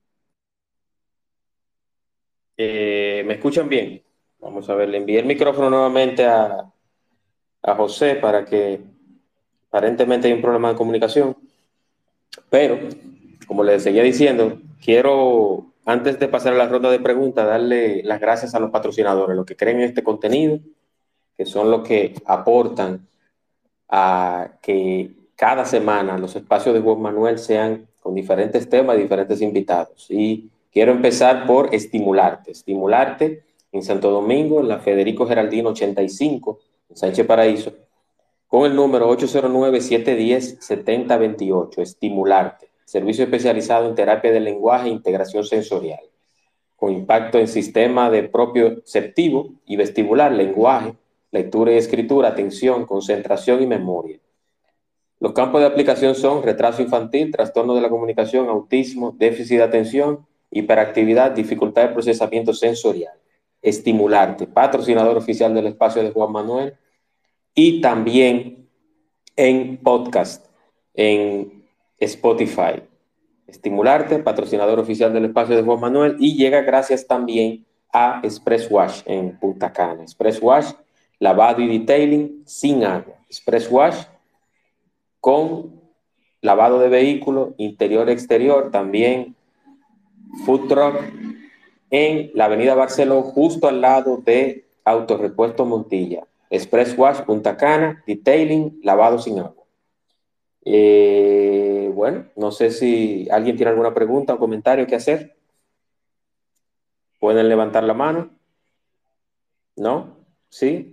Speaker 5: ¿Me escuchan bien? Vamos a ver. Le envié el micrófono nuevamente a José para que aparentemente hay un problema de comunicación. Pero, como les seguía diciendo, quiero, antes de pasar a la ronda de preguntas, darle las gracias a los patrocinadores, los que creen en este contenido, que son los que aportan a que cada semana los espacios de Juan Manuel sean con diferentes temas y diferentes invitados. Y quiero empezar por Estimularte. Estimularte en Santo Domingo, en la Federico Geraldino 85, en Sánchez Paraíso, con el número 809-710-7028. Estimularte. Servicio especializado en terapia del lenguaje e integración sensorial, con impacto en sistema de propioceptivo y vestibular, lenguaje, lectura y escritura, atención, concentración y memoria. Los campos de aplicación son retraso infantil, trastorno de la comunicación, autismo, déficit de atención, hiperactividad, dificultad de procesamiento sensorial. Estimularte, patrocinador oficial del espacio de Juan Manuel, y también en podcast, en Spotify. Estimularte, patrocinador oficial del espacio de Juan Manuel, y llega gracias también a Express Wash en Punta Cana. Express Wash, lavado y detailing sin agua. Express Wash con lavado de vehículo, interior-exterior, también food truck en la avenida Barceló, justo al lado de Autorepuesto Montilla. Express Wash Punta Cana, detailing, lavado sin agua. Bueno, no sé si alguien tiene alguna pregunta o comentario que hacer. ¿Pueden levantar la mano? ¿No? ¿Sí?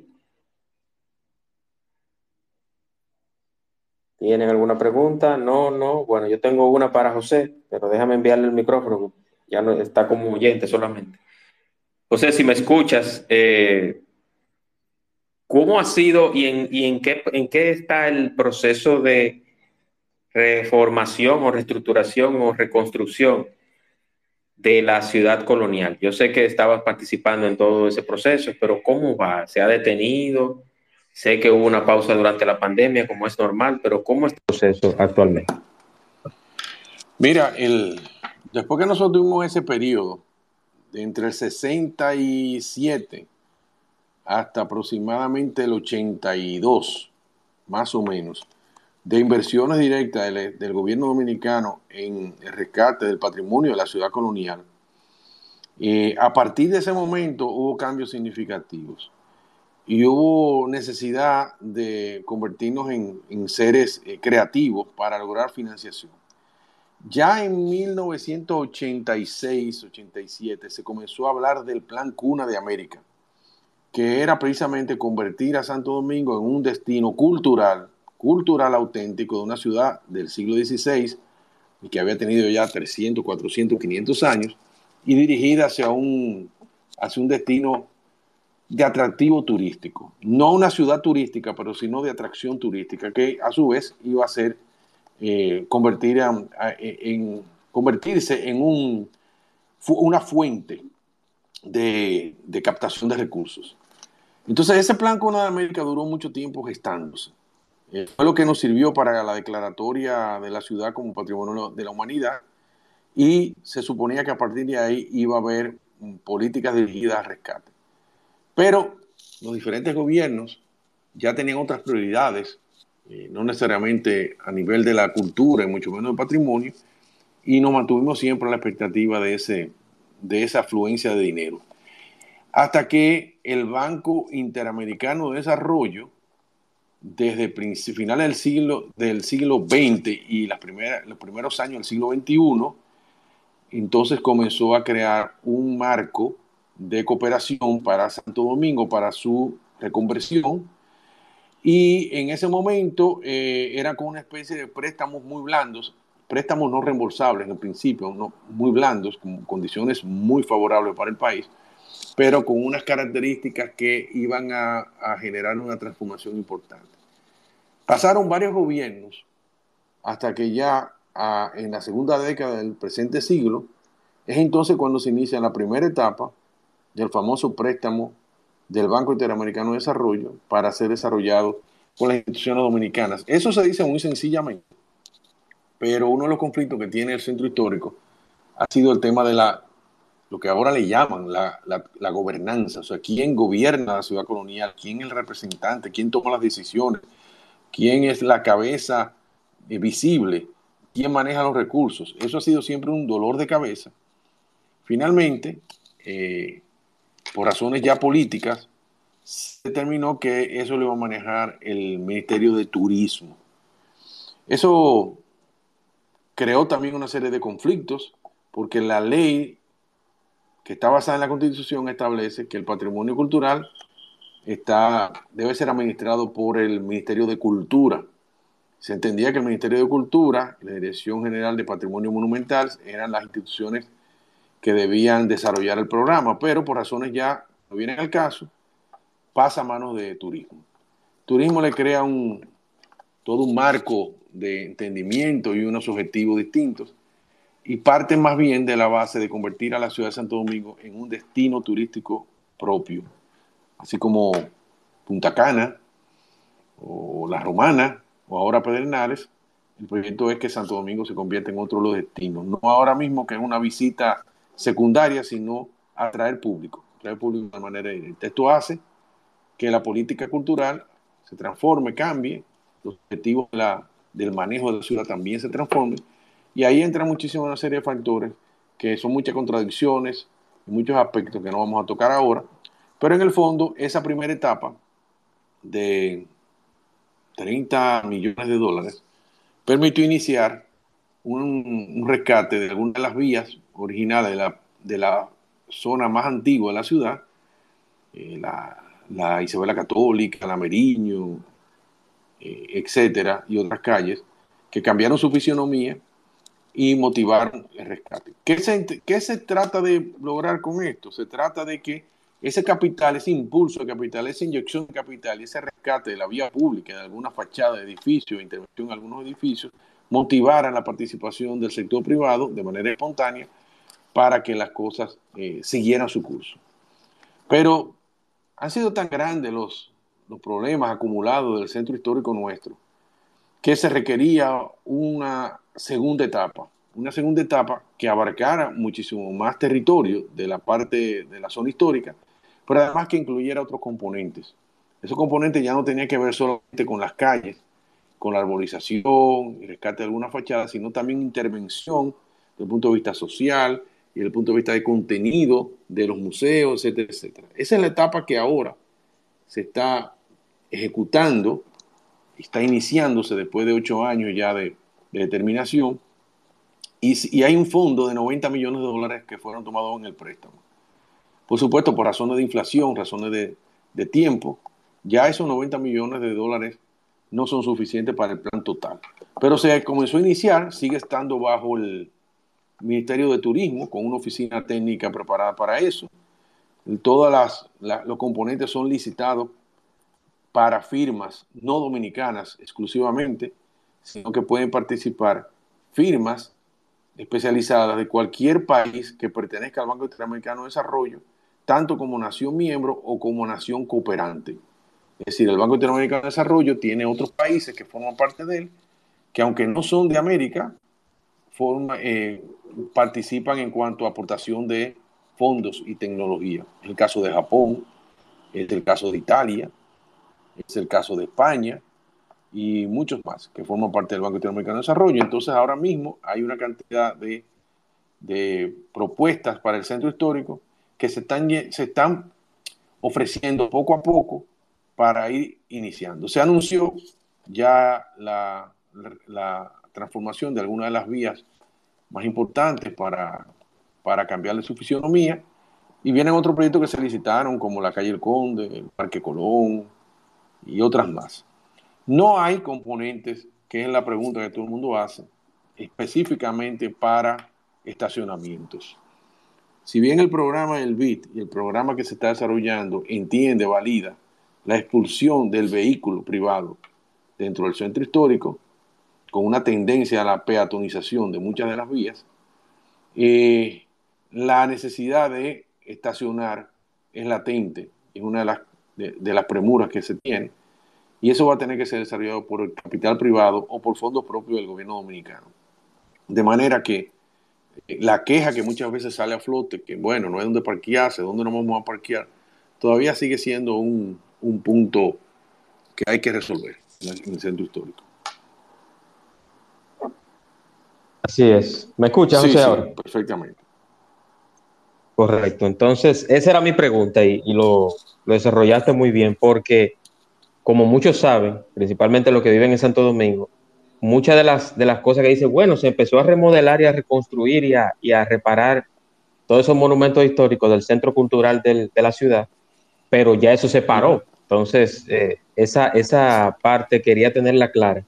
Speaker 5: ¿Tienen alguna pregunta? No, no. Bueno, yo tengo una para José, pero déjame enviarle el micrófono. Ya no está como oyente solamente. José, si me escuchas, ¿cómo ha sido y en qué está el proceso de reformación o reestructuración o reconstrucción de la ciudad colonial? Yo sé que estabas participando en todo ese proceso, pero ¿cómo va? ¿Se ha detenido? Sé que hubo una pausa durante la pandemia, como es normal, pero ¿cómo está el proceso actualmente?
Speaker 6: Mira, después que nosotros tuvimos ese periodo, de entre el 67 hasta aproximadamente el 82, más o menos, de inversiones directas del gobierno dominicano en el rescate del patrimonio de la ciudad colonial, a partir de ese momento hubo cambios significativos y hubo necesidad de convertirnos en seres creativos para lograr financiación. Ya en 1986-87 se comenzó a hablar del Plan Cuna de América, que era precisamente convertir a Santo Domingo en un destino cultural auténtico de una ciudad del siglo XVI y que había tenido ya 300, 400, 500 años y dirigida hacia un destino de atractivo turístico. No una ciudad turística, pero sino de atracción turística, que a su vez iba a ser convertirse en una fuente de captación de recursos. Entonces ese plan Cuna de América duró mucho tiempo gestándose. Fue lo que nos sirvió para la declaratoria de la ciudad como Patrimonio de la Humanidad y se suponía que a partir de ahí iba a haber políticas dirigidas al rescate. Pero los diferentes gobiernos ya tenían otras prioridades, no necesariamente a nivel de la cultura y mucho menos del patrimonio, y nos mantuvimos siempre a la expectativa de esa afluencia de dinero. Hasta que el Banco Interamericano de Desarrollo, desde finales del siglo XX y los primeros años del siglo XXI, entonces comenzó a crear un marco de cooperación para Santo Domingo, para su reconversión, y en ese momento era con una especie de préstamos muy blandos préstamos no reembolsables en el principio, no, muy blandos, con condiciones muy favorables para el país, pero con unas características que iban a generar una transformación importante. Pasaron varios gobiernos hasta que ya en la segunda década del presente siglo es entonces cuando se inicia la primera etapa del famoso préstamo del Banco Interamericano de Desarrollo para ser desarrollado por las instituciones dominicanas. Eso se dice muy sencillamente, pero uno de los conflictos que tiene el centro histórico ha sido el tema de lo que ahora le llaman la gobernanza, o sea, quién gobierna la ciudad colonial, quién es el representante, quién toma las decisiones, quién es la cabeza visible, quién maneja los recursos. Eso ha sido siempre un dolor de cabeza. Finalmente, por razones ya políticas, se determinó que eso lo iba a manejar el Ministerio de Turismo. Eso creó también una serie de conflictos, porque la ley que está basada en la Constitución establece que el patrimonio cultural debe ser administrado por el Ministerio de Cultura. Se entendía que el Ministerio de Cultura y la Dirección General de Patrimonio Monumental eran las instituciones que debían desarrollar el programa, pero por razones ya no vienen al caso, pasa a manos de Turismo. Turismo le crea todo un marco de entendimiento y unos objetivos distintos, y parte más bien de la base de convertir a la ciudad de Santo Domingo en un destino turístico propio, así como Punta Cana o La Romana o ahora Pedernales. El proyecto es que Santo Domingo se convierta en otro de los destinos, no ahora mismo que es una visita secundaria, sino atraer público de manera directa. Esto hace que la política cultural se transforme, cambie, los objetivos del manejo de la ciudad también se transformen, y ahí entra muchísimo una serie de factores que son muchas contradicciones y muchos aspectos que no vamos a tocar ahora, pero en el fondo esa primera etapa de 30 millones de dólares permitió iniciar un rescate de algunas de las vías originales de la zona más antigua de la ciudad, la Isabela Católica, la Meriño, etcétera, y otras calles, que cambiaron su fisionomía y motivaron el rescate. ¿Qué se trata de lograr con esto? Se trata de que ese capital, ese impulso de capital, esa inyección de capital y ese rescate de la vía pública, de alguna fachada de edificios, intervención en algunos edificios, motivaran la participación del sector privado de manera espontánea para que las cosas siguieran su curso. Pero han sido tan grandes los problemas acumulados del centro histórico nuestro que se requería una segunda etapa que abarcara muchísimo más territorio de la parte de la zona histórica, pero además que incluyera otros componentes. Esos componentes ya no tenían que ver solamente con las calles, con la arborización y rescate de alguna fachada, sino también intervención desde el punto de vista social y desde el punto de vista de contenido de los museos, etcétera, etcétera. Esa es la etapa que ahora se está ejecutando, está iniciándose después de 8 años ya de determinación, y hay un fondo de 90 millones de dólares que fueron tomados en el préstamo. Por supuesto, por razones de inflación, razones de tiempo, ya esos 90 millones de dólares no son suficientes para el plan total. Pero se comenzó a iniciar, sigue estando bajo el Ministerio de Turismo, con una oficina técnica preparada para eso. Todos los componentes son licitados para firmas no dominicanas exclusivamente, sino que pueden participar firmas especializadas de cualquier país que pertenezca al Banco Interamericano de Desarrollo, tanto como nación miembro o como nación cooperante. Es decir, el Banco Interamericano de Desarrollo tiene otros países que forman parte de él, que aunque no son de América, participan en cuanto a aportación de fondos y tecnología. Es el caso de Japón, es el caso de Italia, es el caso de España y muchos más que forman parte del Banco Interamericano de Desarrollo. Entonces ahora mismo hay una cantidad de propuestas para el centro histórico que se están ofreciendo poco a poco para ir iniciando. Se anunció ya la transformación de algunas de las vías más importantes para cambiarle su fisionomía, y vienen otros proyectos que se licitaron, como la calle El Conde, el Parque Colón y otras más. No hay componentes, que es la pregunta que todo el mundo hace, específicamente para estacionamientos. Si bien el programa del BIT y el programa que se está desarrollando entiende, valida la expulsión del vehículo privado dentro del centro histórico, con una tendencia a la peatonización de muchas de las vías, la necesidad de estacionar es latente, es una de las premuras que se tiene, y eso va a tener que ser desarrollado por el capital privado o por fondos propios del gobierno dominicano. De manera que la queja que muchas veces sale a flote, que bueno, no hay dónde parquearse, dónde nos vamos a parquear, todavía sigue siendo un punto que hay que resolver en el centro histórico.
Speaker 5: Así es. ¿Me escuchas,
Speaker 6: Sí,
Speaker 5: José,
Speaker 6: sí,
Speaker 5: ahora?
Speaker 6: perfectamente.
Speaker 5: Correcto. Entonces, esa era mi pregunta y lo desarrollaste muy bien porque, como muchos saben, principalmente los que viven en Santo Domingo, muchas de las cosas que dicen, bueno, se empezó a remodelar y a reconstruir y a reparar todos esos monumentos históricos del centro cultural de la ciudad, pero ya eso se paró. Entonces, esa parte quería tenerla clara,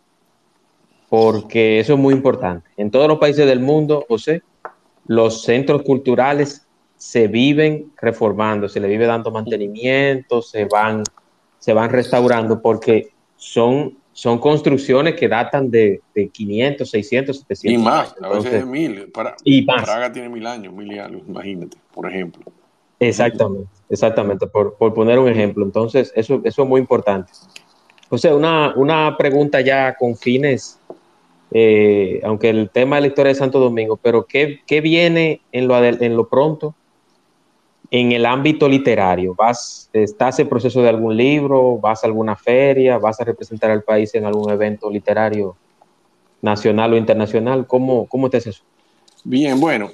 Speaker 5: porque eso es muy importante. En todos los países del mundo, José, los centros culturales se viven reformando, se le vive dando mantenimiento, se van restaurando, porque son construcciones que datan de 500, 600,
Speaker 6: Y
Speaker 5: 700 años.
Speaker 6: más, a veces de
Speaker 5: Entonces,
Speaker 6: 1000.
Speaker 5: y más.
Speaker 6: Praga tiene 1000 años, 1000 años, imagínate, por ejemplo.
Speaker 5: Exactamente, por poner un ejemplo. Entonces, eso es muy importante. O sea, una pregunta ya con fines, aunque el tema de la historia de Santo Domingo, pero ¿qué viene en lo pronto en el ámbito literario? ¿Estás en proceso de algún libro? ¿Vas a alguna feria? ¿Vas a representar al país en algún evento literario nacional o internacional? ¿Cómo te haces eso?
Speaker 6: Bien, bueno,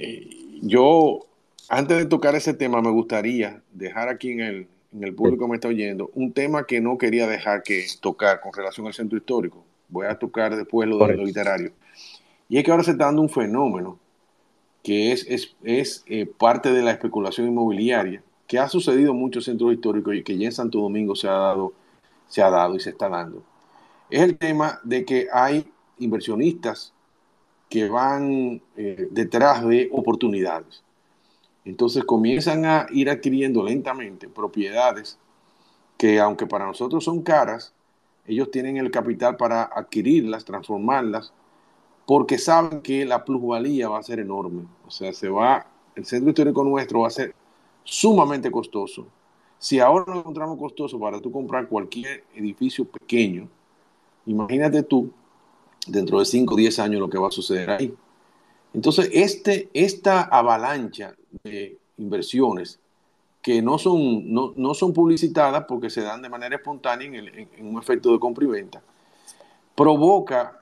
Speaker 6: yo antes de tocar ese tema me gustaría dejar aquí en el público que me está oyendo un tema que no quería dejar que tocar con relación al centro histórico. Voy a tocar después lo de lo
Speaker 5: Correcto.
Speaker 6: literario. Y es que ahora se está dando un fenómeno que es parte de la especulación inmobiliaria que ha sucedido en muchos centros históricos y que ya en Santo Domingo se ha dado y se está dando. Es el tema de que hay inversionistas que van detrás de oportunidades. Entonces comienzan a ir adquiriendo lentamente propiedades que, aunque para nosotros son caras, ellos tienen el capital para adquirirlas, transformarlas, porque saben que la plusvalía va a ser enorme. O sea, el centro histórico nuestro va a ser sumamente costoso. Si ahora lo encontramos costoso para tú comprar cualquier edificio pequeño, imagínate tú dentro de 5 o 10 años lo que va a suceder ahí. Entonces, esta avalancha de inversiones que no son publicitadas porque se dan de manera espontánea en un efecto de compra y venta, provoca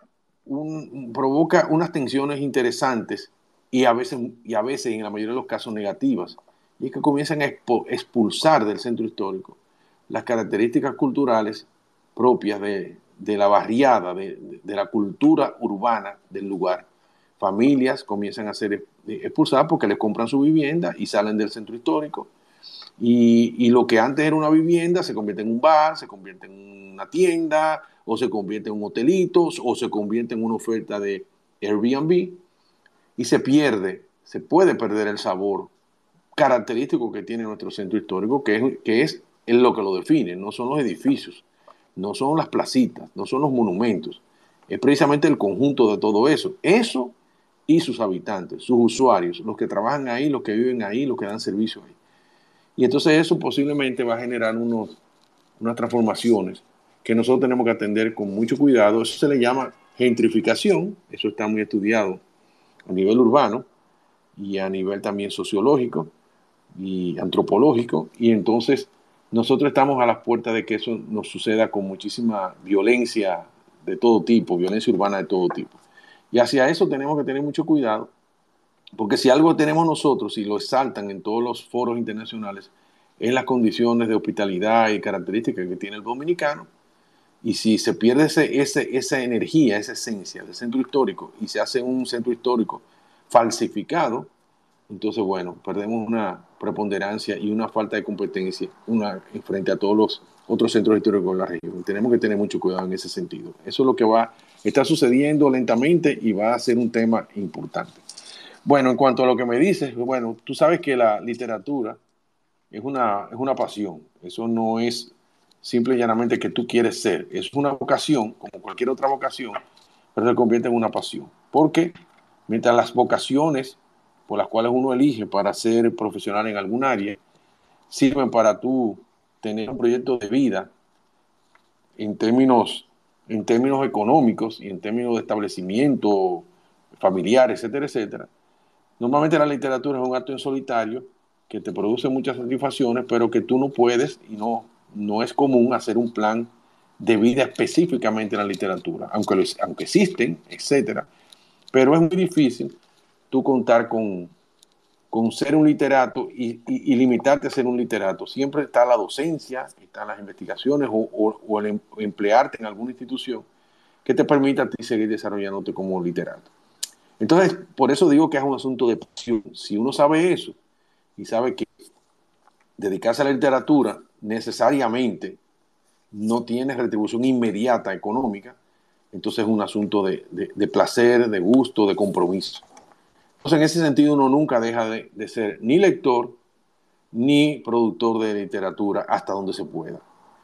Speaker 6: unas tensiones interesantes y a veces en la mayoría de los casos negativas. Y es que comienzan a expulsar del centro histórico las características culturales propias de la barriada, de la cultura urbana del lugar. Familias comienzan a ser expulsadas porque les compran su vivienda y salen del centro histórico. Y lo que antes era una vivienda se convierte en un bar, se convierte en una tienda, o se convierte en un hotelito, o se convierte en una oferta de Airbnb, y se puede perder el sabor característico que tiene nuestro centro histórico, que es lo que lo define. No son los edificios, no son las placitas, no son los monumentos, es precisamente el conjunto de todo eso. Eso y sus habitantes, sus usuarios, los que trabajan ahí, los que viven ahí, los que dan servicio ahí. Y entonces eso posiblemente va a generar unas transformaciones que nosotros tenemos que atender con mucho cuidado. Eso se le llama gentrificación, eso está muy estudiado a nivel urbano y a nivel también sociológico y antropológico. Y entonces nosotros estamos a las puertas de que eso nos suceda con muchísima violencia de todo tipo, violencia urbana de todo tipo. Y hacia eso tenemos que tener mucho cuidado, porque si algo tenemos nosotros y lo exaltan en todos los foros internacionales, es las condiciones de hospitalidad y características que tiene el dominicano. Y si se pierde esa energía, esa esencia del centro histórico y se hace un centro histórico falsificado, entonces, bueno, perdemos una preponderancia y una falta de competencia frente a todos los otros centros históricos en la región. Tenemos que tener mucho cuidado en ese sentido. Eso es lo que está sucediendo lentamente y va a ser un tema importante. Bueno, en cuanto a lo que me dices, bueno, tú sabes que la literatura es una pasión. Eso no es simple y llanamente que tú quieres ser. Es una vocación, como cualquier otra vocación, pero se convierte en una pasión. Porque mientras las vocaciones por las cuales uno elige para ser profesional en algún área sirven para tú tener un proyecto de vida en términos económicos y en términos de establecimiento familiar, etcétera, etcétera. Normalmente la literatura es un acto en solitario que te produce muchas satisfacciones, pero que tú no puedes y no es común hacer un plan de vida específicamente en la literatura, aunque existen, etcétera. Pero es muy difícil tú contar con ser un literato y limitarte a ser un literato. Siempre está la docencia, están las investigaciones o el emplearte en alguna institución que te permita a ti seguir desarrollándote como literato. Entonces, por eso digo que es un asunto de pasión. Si uno sabe eso y sabe que dedicarse a la literatura necesariamente no tiene retribución inmediata económica, entonces es un asunto de placer, de gusto, de compromiso. Entonces, en ese sentido, uno nunca deja de ser ni lector ni productor de literatura hasta donde se pueda.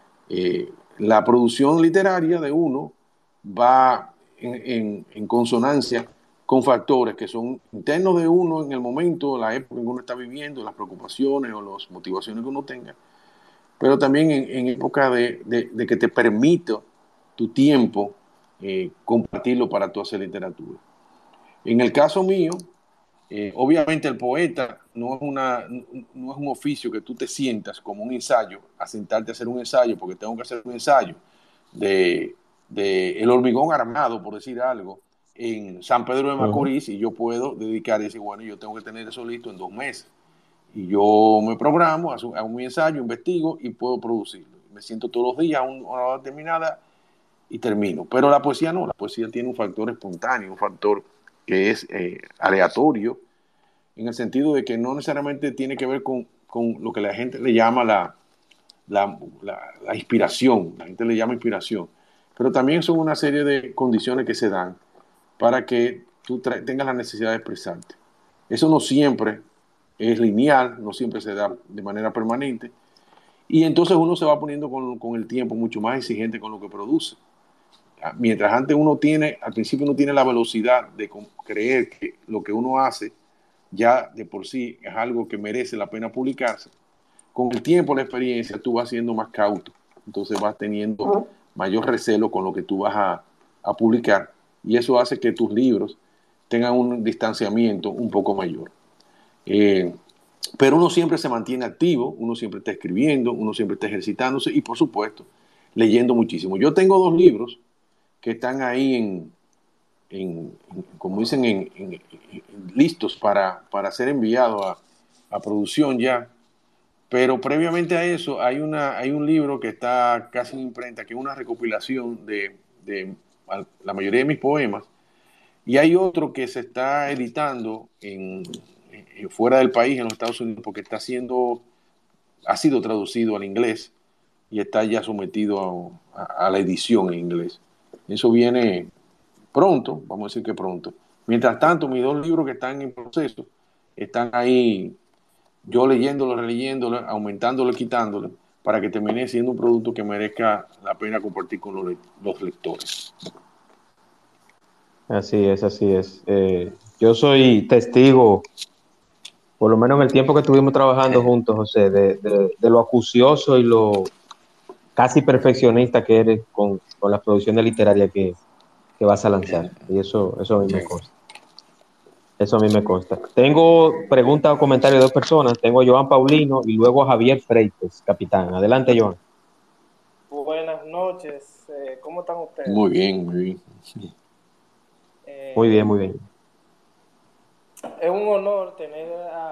Speaker 6: La producción literaria de uno va en consonancia con factores que son internos de uno en el momento, la época en que uno está viviendo, las preocupaciones o las motivaciones que uno tenga, pero también en época de que te permita tu tiempo compartirlo para tú hacer literatura. En el caso mío, obviamente el poeta no es un oficio que tú te sientas como un ensayo, a sentarte a hacer un ensayo, porque tengo que hacer un ensayo de El hormigón armado, por decir algo, en San Pedro de Macorís, y yo puedo dedicar y decir, bueno, yo tengo que tener eso listo en 2 meses. Y yo me programo, hago mi ensayo, investigo y puedo producirlo. Me siento todos los días a una hora determinada y termino. Pero la poesía no, la poesía tiene un factor espontáneo, un factor que es aleatorio, en el sentido de que no necesariamente tiene que ver con lo que la gente le llama la inspiración, la gente le llama inspiración, pero también son una serie de condiciones que se dan para que tú tengas la necesidad de expresarte. Eso no siempre es lineal, no siempre se da de manera permanente, y entonces uno se va poniendo con el tiempo mucho más exigente con lo que produce. Mientras antes al principio uno tiene la velocidad de creer que lo que uno hace ya de por sí es algo que merece la pena publicarse, con el tiempo, la experiencia, tú vas siendo más cauto, entonces vas teniendo mayor recelo con lo que tú vas a publicar, y eso hace que tus libros tengan un distanciamiento un poco mayor. Pero uno siempre se mantiene activo, uno siempre está escribiendo, uno siempre está ejercitándose y, por supuesto, leyendo muchísimo. Yo tengo 2 libros que están ahí como dicen, listos para ser enviados a producción ya. Pero previamente a eso hay un libro que está casi en imprenta, que es una recopilación de la mayoría de mis poemas, y hay otro que se está editando fuera del país, en los Estados Unidos, porque ha sido traducido al inglés y está ya sometido a la edición en inglés. Eso viene pronto, vamos a decir que pronto. Mientras tanto, mis 2 libros que están en proceso están ahí, yo leyéndolo, releyéndolo, aumentándolo, quitándolo, para que termine siendo un producto que merezca la pena compartir con los lectores.
Speaker 5: Así es, así es. Yo soy testigo, por lo menos en el tiempo que estuvimos trabajando juntos, José, de lo acucioso y lo casi perfeccionista que eres con la producción literaria que vas a lanzar. Y eso a mí me consta. Eso a mí me consta. Tengo preguntas o comentarios de 2 personas. Tengo a Joan Paulino y luego a Javier Freites, capitán. Adelante, Joan.
Speaker 7: Buenas noches. ¿Cómo están ustedes?
Speaker 6: Muy bien, muy bien.
Speaker 5: Muy bien, muy bien.
Speaker 7: Es un honor tener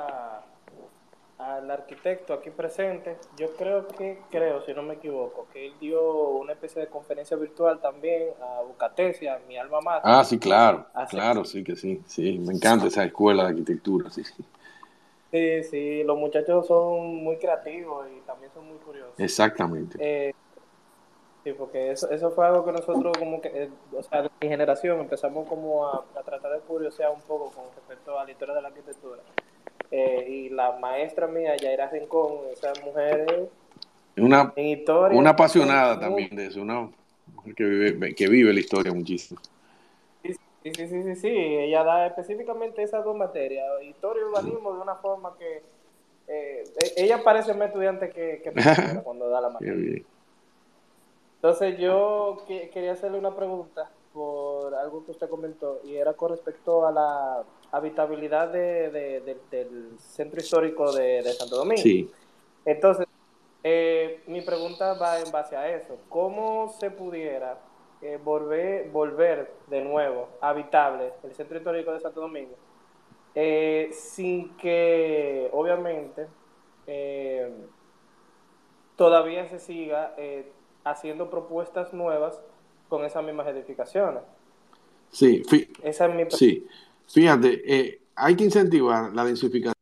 Speaker 7: al arquitecto aquí presente. Yo creo, si no me equivoco, que él dio una especie de conferencia virtual también a Bucatesia, mi alma mater.
Speaker 6: Ah, sí, claro, sí que sí. Sí, me encanta esa escuela de arquitectura, sí.
Speaker 7: Sí, los muchachos son muy creativos y también son muy curiosos.
Speaker 6: Exactamente.
Speaker 7: Sí, porque eso fue algo que nosotros como que, o sea, de mi generación empezamos como a tratar de curiosear un poco con respecto a la historia de la arquitectura. Y la maestra mía, Yaira Rincón, esa mujer
Speaker 6: Una,
Speaker 7: en historia,
Speaker 6: una apasionada también de eso, una mujer que vive la historia muchísimo.
Speaker 7: sí, sí, sí, sí, sí, sí, ella da específicamente esas dos materias, historia y urbanismo, de una forma que ella parece más estudiante que profesora cuando da la
Speaker 6: Qué
Speaker 7: materia.
Speaker 6: bien.
Speaker 7: Entonces yo quería hacerle una pregunta por algo que usted comentó y era con respecto a la habitabilidad del centro histórico de Santo Domingo.
Speaker 6: Sí,
Speaker 7: Entonces, mi pregunta va en base a eso. ¿Cómo se pudiera volver de nuevo habitable el centro histórico de Santo Domingo sin que, obviamente, eh, todavía se siga haciendo propuestas nuevas con esas mismas edificaciones?
Speaker 6: sí,
Speaker 7: Esa es mi pregunta.
Speaker 6: sí. Fíjate, hay que incentivar la densificación,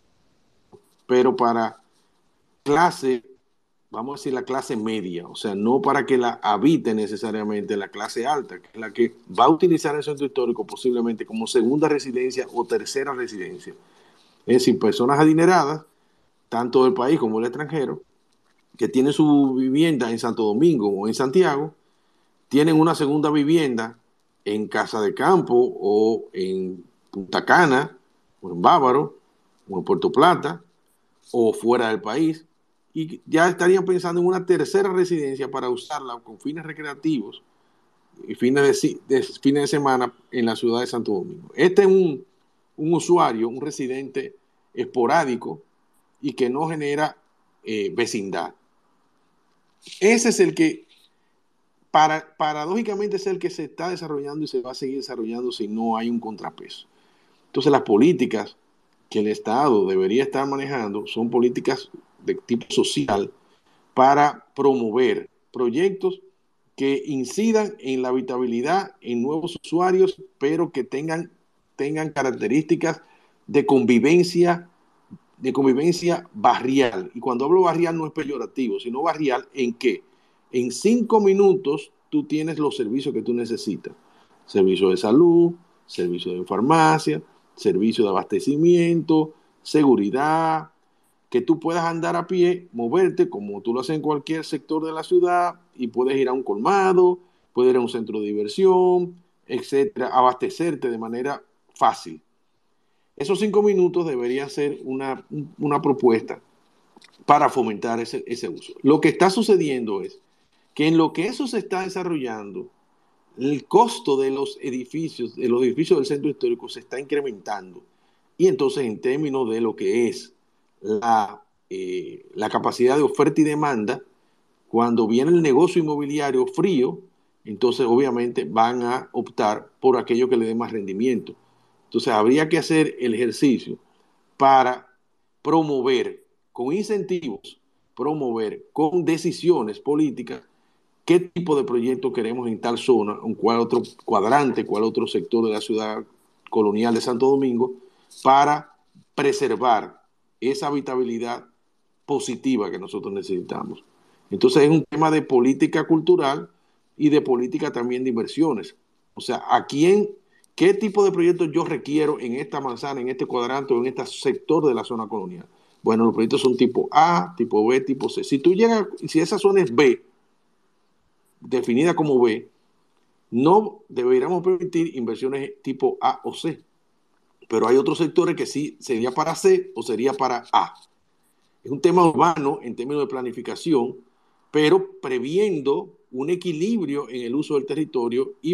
Speaker 6: pero para clase, vamos a decir la clase media, o sea, no para que la habite necesariamente la clase alta, que es la que va a utilizar el centro histórico posiblemente como segunda residencia o tercera residencia. Es decir, personas adineradas, tanto del país como del extranjero, que tienen su vivienda en Santo Domingo o en Santiago, tienen una segunda vivienda en Casa de Campo o en Punta Cana o en Bávaro o en Puerto Plata o fuera del país y ya estarían pensando en una tercera residencia para usarla con fines recreativos y fines de semana en la ciudad de Santo Domingo. Este es un usuario, un residente esporádico y que no genera vecindad. Ese es el que paradójicamente es el que se está desarrollando y se va a seguir desarrollando si no hay un contrapeso. Entonces las políticas que el Estado debería estar manejando son políticas de tipo social para promover proyectos que incidan en la habitabilidad en nuevos usuarios, pero que tengan características de convivencia barrial. Y cuando hablo barrial no es peyorativo, sino barrial en que en 5 minutos tú tienes los servicios que tú necesitas. Servicio de salud, servicio de farmacia, servicio de abastecimiento, seguridad, que tú puedas andar a pie, moverte como tú lo haces en cualquier sector de la ciudad y puedes ir a un colmado, puedes ir a un centro de diversión, etcétera, abastecerte de manera fácil. Esos 5 minutos debería ser una propuesta para fomentar ese uso. Lo que está sucediendo es que en lo que eso se está desarrollando, el costo de los edificios del centro histórico se está incrementando. Y entonces en términos de lo que es la capacidad de oferta y demanda, cuando viene el negocio inmobiliario frío, entonces obviamente van a optar por aquello que le dé más rendimiento. Entonces habría que hacer el ejercicio para promover con incentivos, promover con decisiones políticas qué tipo de proyecto queremos en tal zona, en cuál otro cuadrante, cuál otro sector de la ciudad colonial de Santo Domingo, para preservar esa habitabilidad positiva que nosotros necesitamos. Entonces es un tema de política cultural y de política también de inversiones. O sea, qué tipo de proyectos yo requiero en esta manzana, en este cuadrante o en este sector de la zona colonial. Bueno, los proyectos son tipo A, tipo B, tipo C. Si esa zona es B, definida como B, no deberíamos permitir inversiones tipo A o C. Pero hay otros sectores que sí sería para C o sería para A. Es un tema urbano en términos de planificación, pero previendo un equilibrio en el uso del territorio y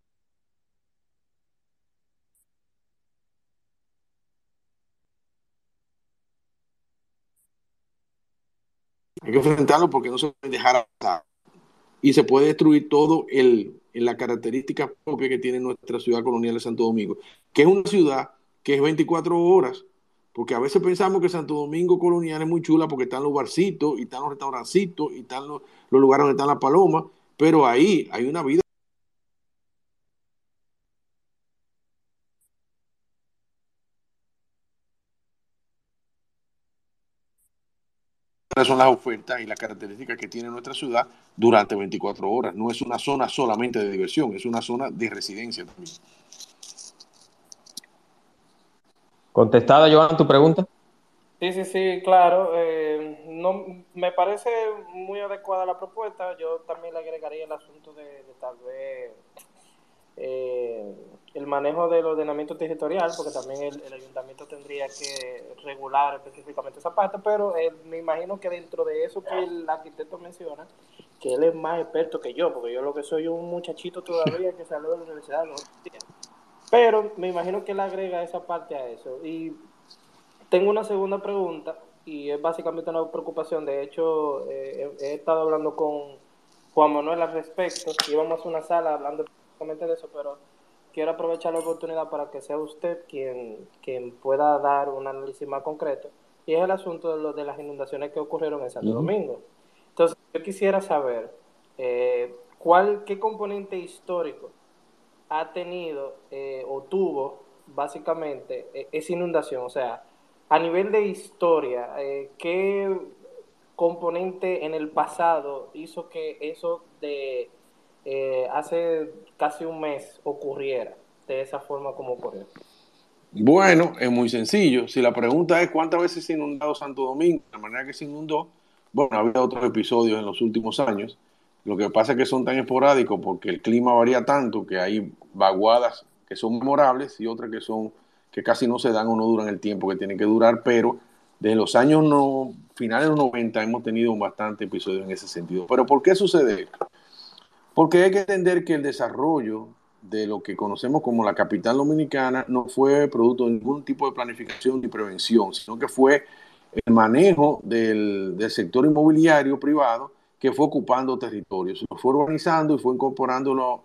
Speaker 6: hay que enfrentarlo porque no se puede dejar atrás. Y se puede destruir todo en la característica propia que tiene nuestra ciudad colonial de Santo Domingo, que es una ciudad que es 24 horas, porque a veces pensamos que Santo Domingo colonial es muy chula porque están los barcitos y están los restaurancitos y están los lugares donde están las palomas, pero ahí hay una vida cuáles son las ofertas y las características que tiene nuestra ciudad durante 24 horas. No es una zona solamente de diversión, es una zona de residencia también.
Speaker 5: ¿Contestada, Joan, tu pregunta?
Speaker 7: Sí, claro. No, me parece muy adecuada la propuesta. Yo también le agregaría el asunto de tal vez el manejo del ordenamiento territorial, porque también el ayuntamiento tendría que regular específicamente esa parte, pero me imagino que dentro de eso que el arquitecto menciona, que él es más experto que yo, porque yo lo que soy un muchachito todavía que salió de la universidad los otros días. Pero me imagino que él agrega esa parte a eso. Y tengo una segunda pregunta, y es básicamente una preocupación. De hecho, he estado hablando con Juan Manuel al respecto, íbamos a una sala hablando específicamente de eso, pero quiero aprovechar la oportunidad para que sea usted quien pueda dar un análisis más concreto, y es el asunto de las inundaciones que ocurrieron en Santo Domingo. Entonces, yo quisiera saber qué componente histórico ha tenido o tuvo básicamente esa inundación. O sea, a nivel de historia, ¿qué componente en el pasado hizo que eso de hace casi un mes ocurriera de esa forma como ocurrió?
Speaker 6: Bueno, es muy sencillo. Si la pregunta es cuántas veces se ha inundado Santo Domingo, de la manera que se inundó, bueno, ha habido otros episodios en los últimos años. Lo que pasa es que son tan esporádicos porque el clima varía tanto que hay vaguadas que son memorables y otras que casi no se dan o no duran el tiempo que tienen que durar, pero desde los años finales de los 90 hemos tenido bastantes episodios en ese sentido. ¿Pero por qué sucede esto? Porque hay que entender que el desarrollo de lo que conocemos como la capital dominicana no fue producto de ningún tipo de planificación ni prevención, sino que fue el manejo del sector inmobiliario privado que fue ocupando territorios, lo fue urbanizando y fue incorporándolo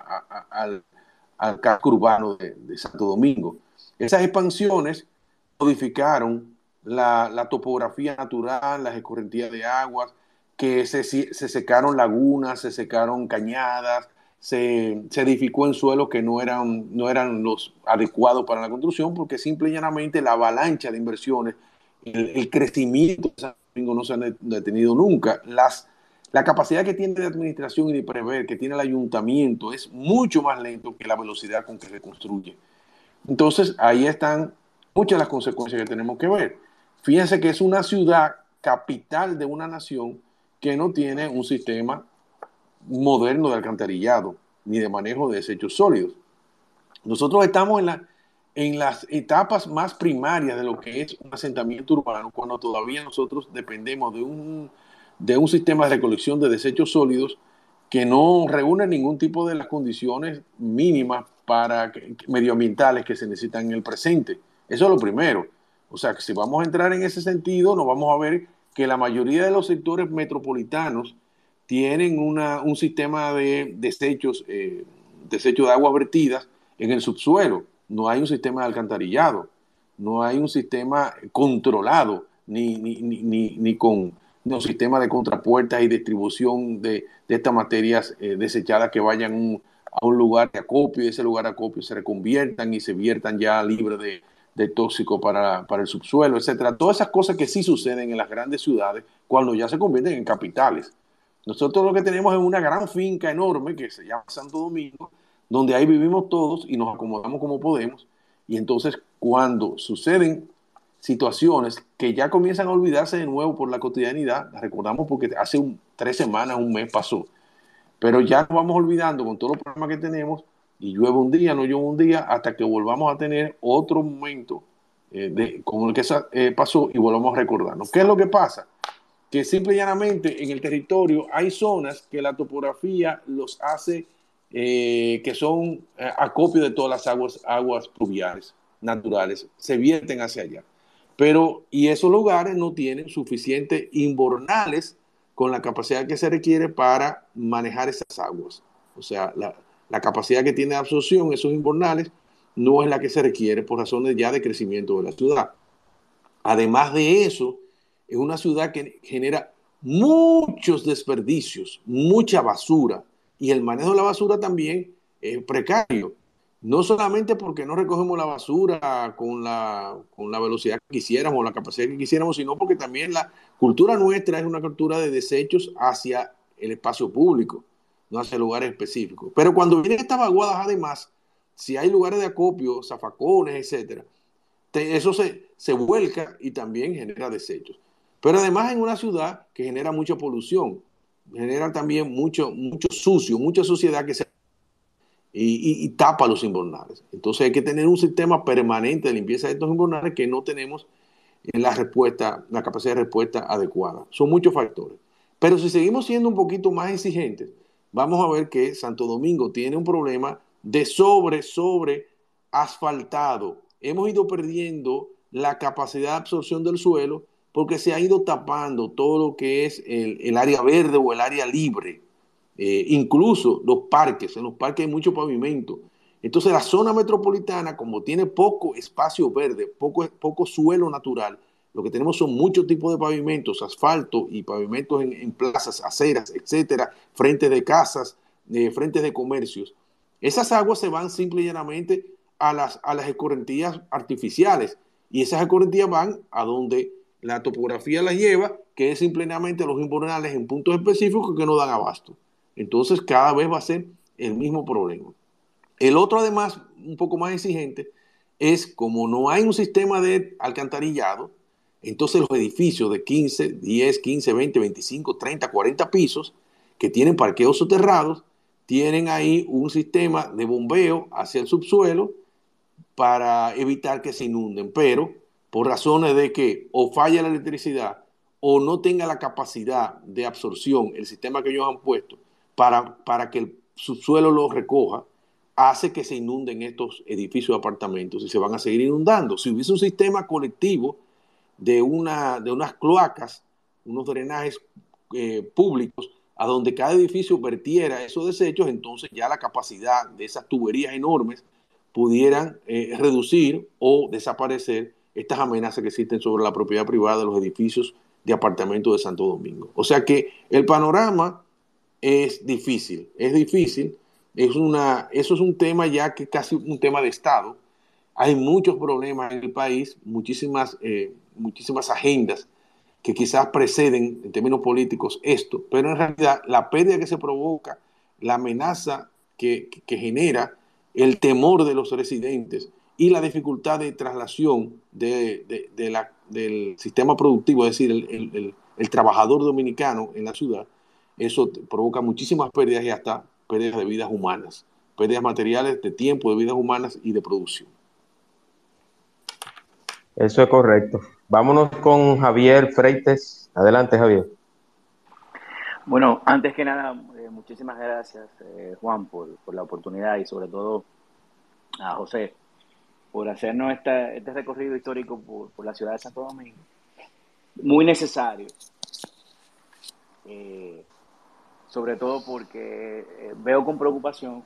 Speaker 6: al casco urbano de Santo Domingo. Esas expansiones modificaron la topografía natural, las escorrentías de aguas, que se secaron lagunas, se secaron cañadas, se edificó en suelos que no eran los adecuados para la construcción, porque simple y llanamente la avalancha de inversiones, el crecimiento de Santo Domingo no se ha detenido nunca. La capacidad que tiene de administración y de prever, que tiene el ayuntamiento, es mucho más lento que la velocidad con que se construye. Entonces, ahí están muchas de las consecuencias que tenemos que ver. Fíjense que es una ciudad capital de una nación que no tiene un sistema moderno de alcantarillado ni de manejo de desechos sólidos. Nosotros estamos en las etapas más primarias de lo que es un asentamiento urbano, cuando todavía nosotros dependemos de un sistema de recolección de desechos sólidos que no reúne ningún tipo de las condiciones mínimas medioambientales que se necesitan en el presente. Eso es lo primero. O sea, que si vamos a entrar en ese sentido, nos vamos a ver que la mayoría de los sectores metropolitanos tienen un sistema de desechos de aguas vertidas en el subsuelo. No hay un sistema de alcantarillado, no hay un sistema controlado, ni con un sistema de contrapuertas y distribución de estas materias desechadas que vayan a un lugar de acopio, y ese lugar de acopio se reconviertan y se viertan ya libre de tóxico para el subsuelo, etcétera. Todas esas cosas que sí suceden en las grandes ciudades cuando ya se convierten en capitales. Nosotros lo que tenemos es una gran finca enorme que se llama Santo Domingo, donde ahí vivimos todos y nos acomodamos como podemos. Y entonces cuando suceden situaciones que ya comienzan a olvidarse de nuevo por la cotidianidad, las recordamos porque hace 3 semanas, un mes pasó, pero ya nos vamos olvidando con todos los problemas que tenemos, y llueve un día, no llueve un día, hasta que volvamos a tener otro momento como el que pasó y volvamos a recordarnos. ¿Qué es lo que pasa? Que simple y llanamente en el territorio hay zonas que la topografía los hace que son acopio de todas las aguas pluviales naturales, se vierten hacia allá. Y esos lugares no tienen suficientes invernales con la capacidad que se requiere para manejar esas aguas. O sea, la capacidad que tiene de absorción esos invernales no es la que se requiere por razones ya de crecimiento de la ciudad. Además de eso, es una ciudad que genera muchos desperdicios, mucha basura, y el manejo de la basura también es precario. No solamente porque no recogemos la basura con la velocidad que quisiéramos o la capacidad que quisiéramos, sino porque también la cultura nuestra es una cultura de desechos hacia el espacio público, no hacia lugares específicos. Pero cuando vienen estas vaguadas, además, si hay lugares de acopio, zafacones, etcétera, eso se vuelca y también genera desechos. Pero además en una ciudad que genera mucha polución, genera también mucho sucio, mucha suciedad que se y tapa los invernales. Entonces hay que tener un sistema permanente de limpieza de estos invernales que no tenemos en la capacidad de respuesta adecuada. Son muchos factores. Pero si seguimos siendo un poquito más exigentes, vamos a ver que Santo Domingo tiene un problema de sobre asfaltado. Hemos ido perdiendo la capacidad de absorción del suelo porque se ha ido tapando todo lo que es el área verde o el área libre. Incluso los parques, en los parques hay mucho pavimento. Entonces la zona metropolitana, como tiene poco espacio verde, poco suelo natural, lo que tenemos son muchos tipos de pavimentos, asfalto y pavimentos en plazas, aceras, etcétera, frentes de casas, frentes de comercios. Esas aguas se van simple y llanamente a las escorrentías artificiales y esas escorrentías van a donde la topografía las lleva, que es simplemente los invernales en puntos específicos que no dan abasto. Entonces cada vez va a ser el mismo problema. El otro, además, un poco más exigente, es como no hay un sistema de alcantarillado, entonces los edificios de 15, 10, 15, 20, 25, 30, 40 pisos que tienen parqueos soterrados, tienen ahí un sistema de bombeo hacia el subsuelo para evitar que se inunden, pero por razones de que o falla la electricidad o no tenga la capacidad de absorción el sistema que ellos han puesto para que el subsuelo lo recoja, hace que se inunden estos edificios de apartamentos y se van a seguir inundando. Si hubiese un sistema colectivo de unas cloacas, unos drenajes públicos, a donde cada edificio vertiera esos desechos, entonces ya la capacidad de esas tuberías enormes pudieran reducir o desaparecer estas amenazas que existen sobre la propiedad privada de los edificios de apartamentos de Santo Domingo. O sea que el panorama es difícil, eso es un tema ya que casi un tema de Estado. Hay muchos problemas en el país, muchísimas agendas que quizás preceden en términos políticos esto, pero en realidad la pérdida que se provoca, la amenaza que genera, el temor de los residentes y la dificultad de traslación del sistema productivo, es decir, el trabajador dominicano en la ciudad, eso provoca muchísimas pérdidas y hasta pérdidas de vidas humanas, pérdidas materiales, de tiempo, de vidas humanas y de producción.
Speaker 5: Eso es correcto. Vámonos con Javier Freites. Adelante, Javier.
Speaker 8: Bueno, antes que nada, muchísimas gracias, Juan, por la oportunidad y sobre todo a José por hacernos este recorrido histórico por la ciudad de Santo Domingo. Muy necesario, sobre todo porque veo con preocupación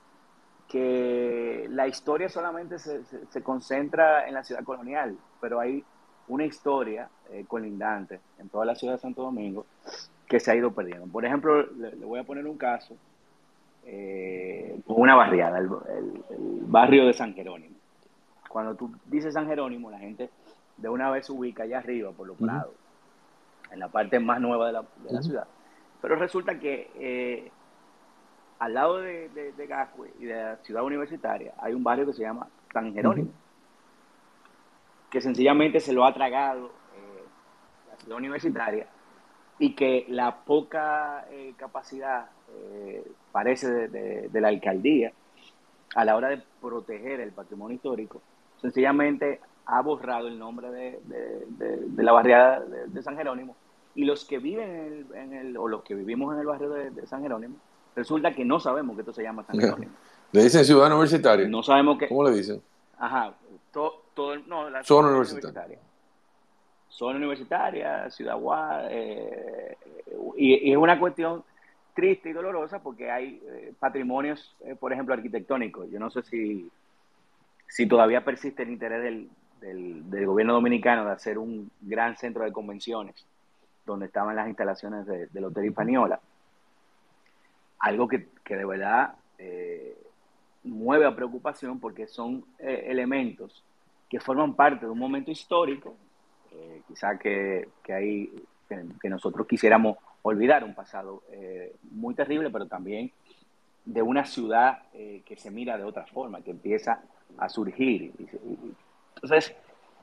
Speaker 8: que la historia solamente se concentra en la ciudad colonial, pero hay una historia colindante en toda la ciudad de Santo Domingo que se ha ido perdiendo. Por ejemplo, le voy a poner un caso con una barriada, el barrio de San Jerónimo. Cuando tú dices San Jerónimo, la gente de una vez se ubica allá arriba por los prados, en la parte más nueva de la ciudad. Pero resulta que al lado de Gascue y de la ciudad universitaria hay un barrio que se llama San Jerónimo, que sencillamente se lo ha tragado la ciudad universitaria y que la poca capacidad, parece, de la alcaldía a la hora de proteger el patrimonio histórico, sencillamente ha borrado el nombre de la barriada de San Jerónimo, y los que viven o los que vivimos en el barrio de San Jerónimo, resulta que no sabemos que esto se llama San Jerónimo.
Speaker 6: ¿Le dicen ciudad universitaria?
Speaker 8: No sabemos que...
Speaker 6: ¿Cómo le dicen?
Speaker 8: Ajá, la
Speaker 6: zona universitaria.
Speaker 8: Zona universitaria, Ciudad Guad, y es una cuestión triste y dolorosa porque hay patrimonios, por ejemplo, arquitectónicos. Yo no sé si todavía persiste el interés del gobierno dominicano de hacer un gran centro de convenciones donde estaban las instalaciones del Hotel Hispaniola. Algo que de verdad mueve a preocupación porque son elementos que forman parte de un momento histórico, quizá que nosotros quisiéramos olvidar, un pasado muy terrible, pero también de una ciudad que se mira de otra forma, que empieza a surgir. Entonces,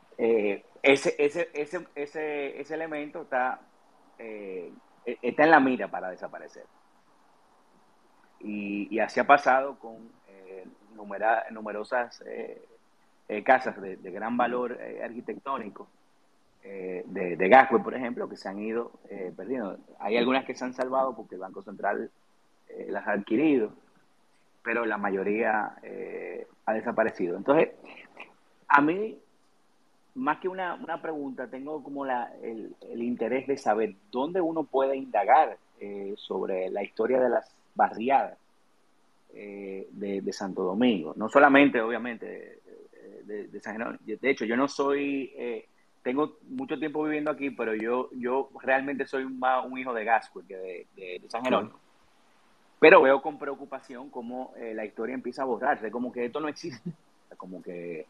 Speaker 8: ese elemento está en la mira para desaparecer. Y así ha pasado con numerosas casas de gran valor arquitectónico, de Gascue, por ejemplo, que se han ido perdiendo. Hay algunas que se han salvado porque el Banco Central las ha adquirido, pero la mayoría ha desaparecido. Entonces, a mí, más que una pregunta, tengo como el interés de saber dónde uno puede indagar sobre la historia de las barriadas de Santo Domingo. No solamente, obviamente, de San Jerónimo. De hecho, yo no soy... tengo mucho tiempo viviendo aquí, pero yo realmente soy más un hijo de Gascue que de San Jerónimo. Pero veo con preocupación cómo la historia empieza a borrarse, como que esto no existe. Como que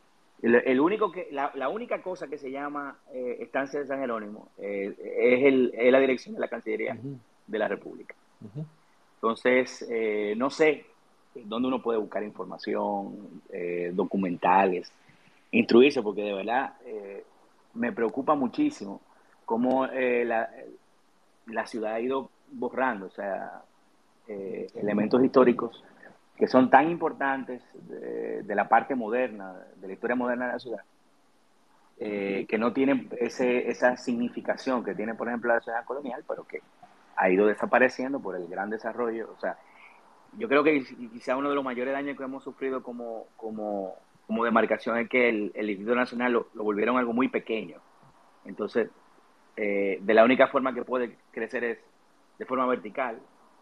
Speaker 8: la única cosa que se llama Estancia de San Jerónimo es la dirección de la Cancillería de la República. Entonces, no sé dónde uno puede buscar información, documentales, instruirse, porque de verdad me preocupa muchísimo cómo la ciudad ha ido borrando, o sea, elementos históricos que son tan importantes de la parte moderna, de la historia moderna de la ciudad, que no tienen esa significación que tiene, por ejemplo, la ciudad colonial, pero que ha ido desapareciendo por el gran desarrollo. O sea, yo creo que quizá uno de los mayores daños que hemos sufrido como demarcación es que el Distrito Nacional lo volvieron algo muy pequeño. Entonces, de la única forma que puede crecer es de forma vertical.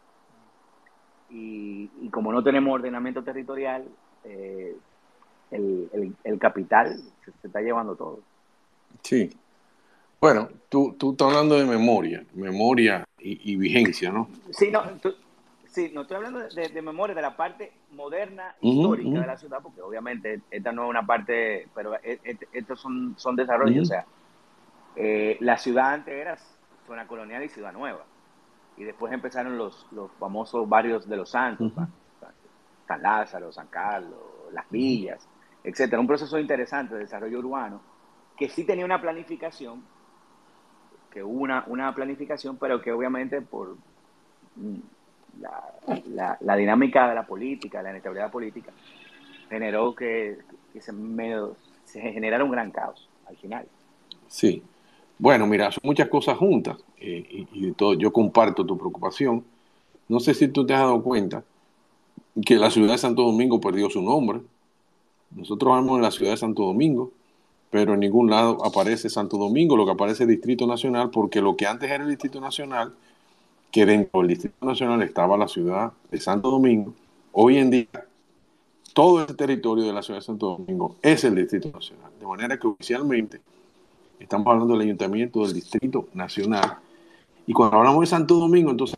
Speaker 8: Y como no tenemos ordenamiento territorial, el capital se está llevando todo.
Speaker 6: Sí. Bueno, tú estás hablando de memoria y vigencia, ¿no?
Speaker 8: Sí, no estoy hablando de memoria, de la parte moderna, histórica de la ciudad, porque obviamente esta no es una parte, pero estos son desarrollos. O sea, la ciudad antes era zona colonial y ciudad nueva. Y después empezaron los famosos barrios de los Santos, San Lázaro, San Carlos, Las Villas, etcétera. Un proceso interesante de desarrollo urbano que sí tenía una planificación, que hubo una planificación, pero que obviamente por la dinámica de la política, la inestabilidad política, generó que se generara un gran caos al final.
Speaker 6: Sí. Bueno, mira, son muchas cosas juntas y todo, yo comparto tu preocupación. No sé si tú te has dado cuenta que la ciudad de Santo Domingo perdió su nombre. Nosotros vamos en la ciudad de Santo Domingo, pero en ningún lado aparece Santo Domingo, lo que aparece es Distrito Nacional, porque lo que antes era el Distrito Nacional, que dentro del Distrito Nacional estaba la ciudad de Santo Domingo, hoy en día todo el territorio de la ciudad de Santo Domingo es el Distrito Nacional. De manera que oficialmente estamos hablando del Ayuntamiento del Distrito Nacional. Y cuando hablamos de Santo Domingo, entonces,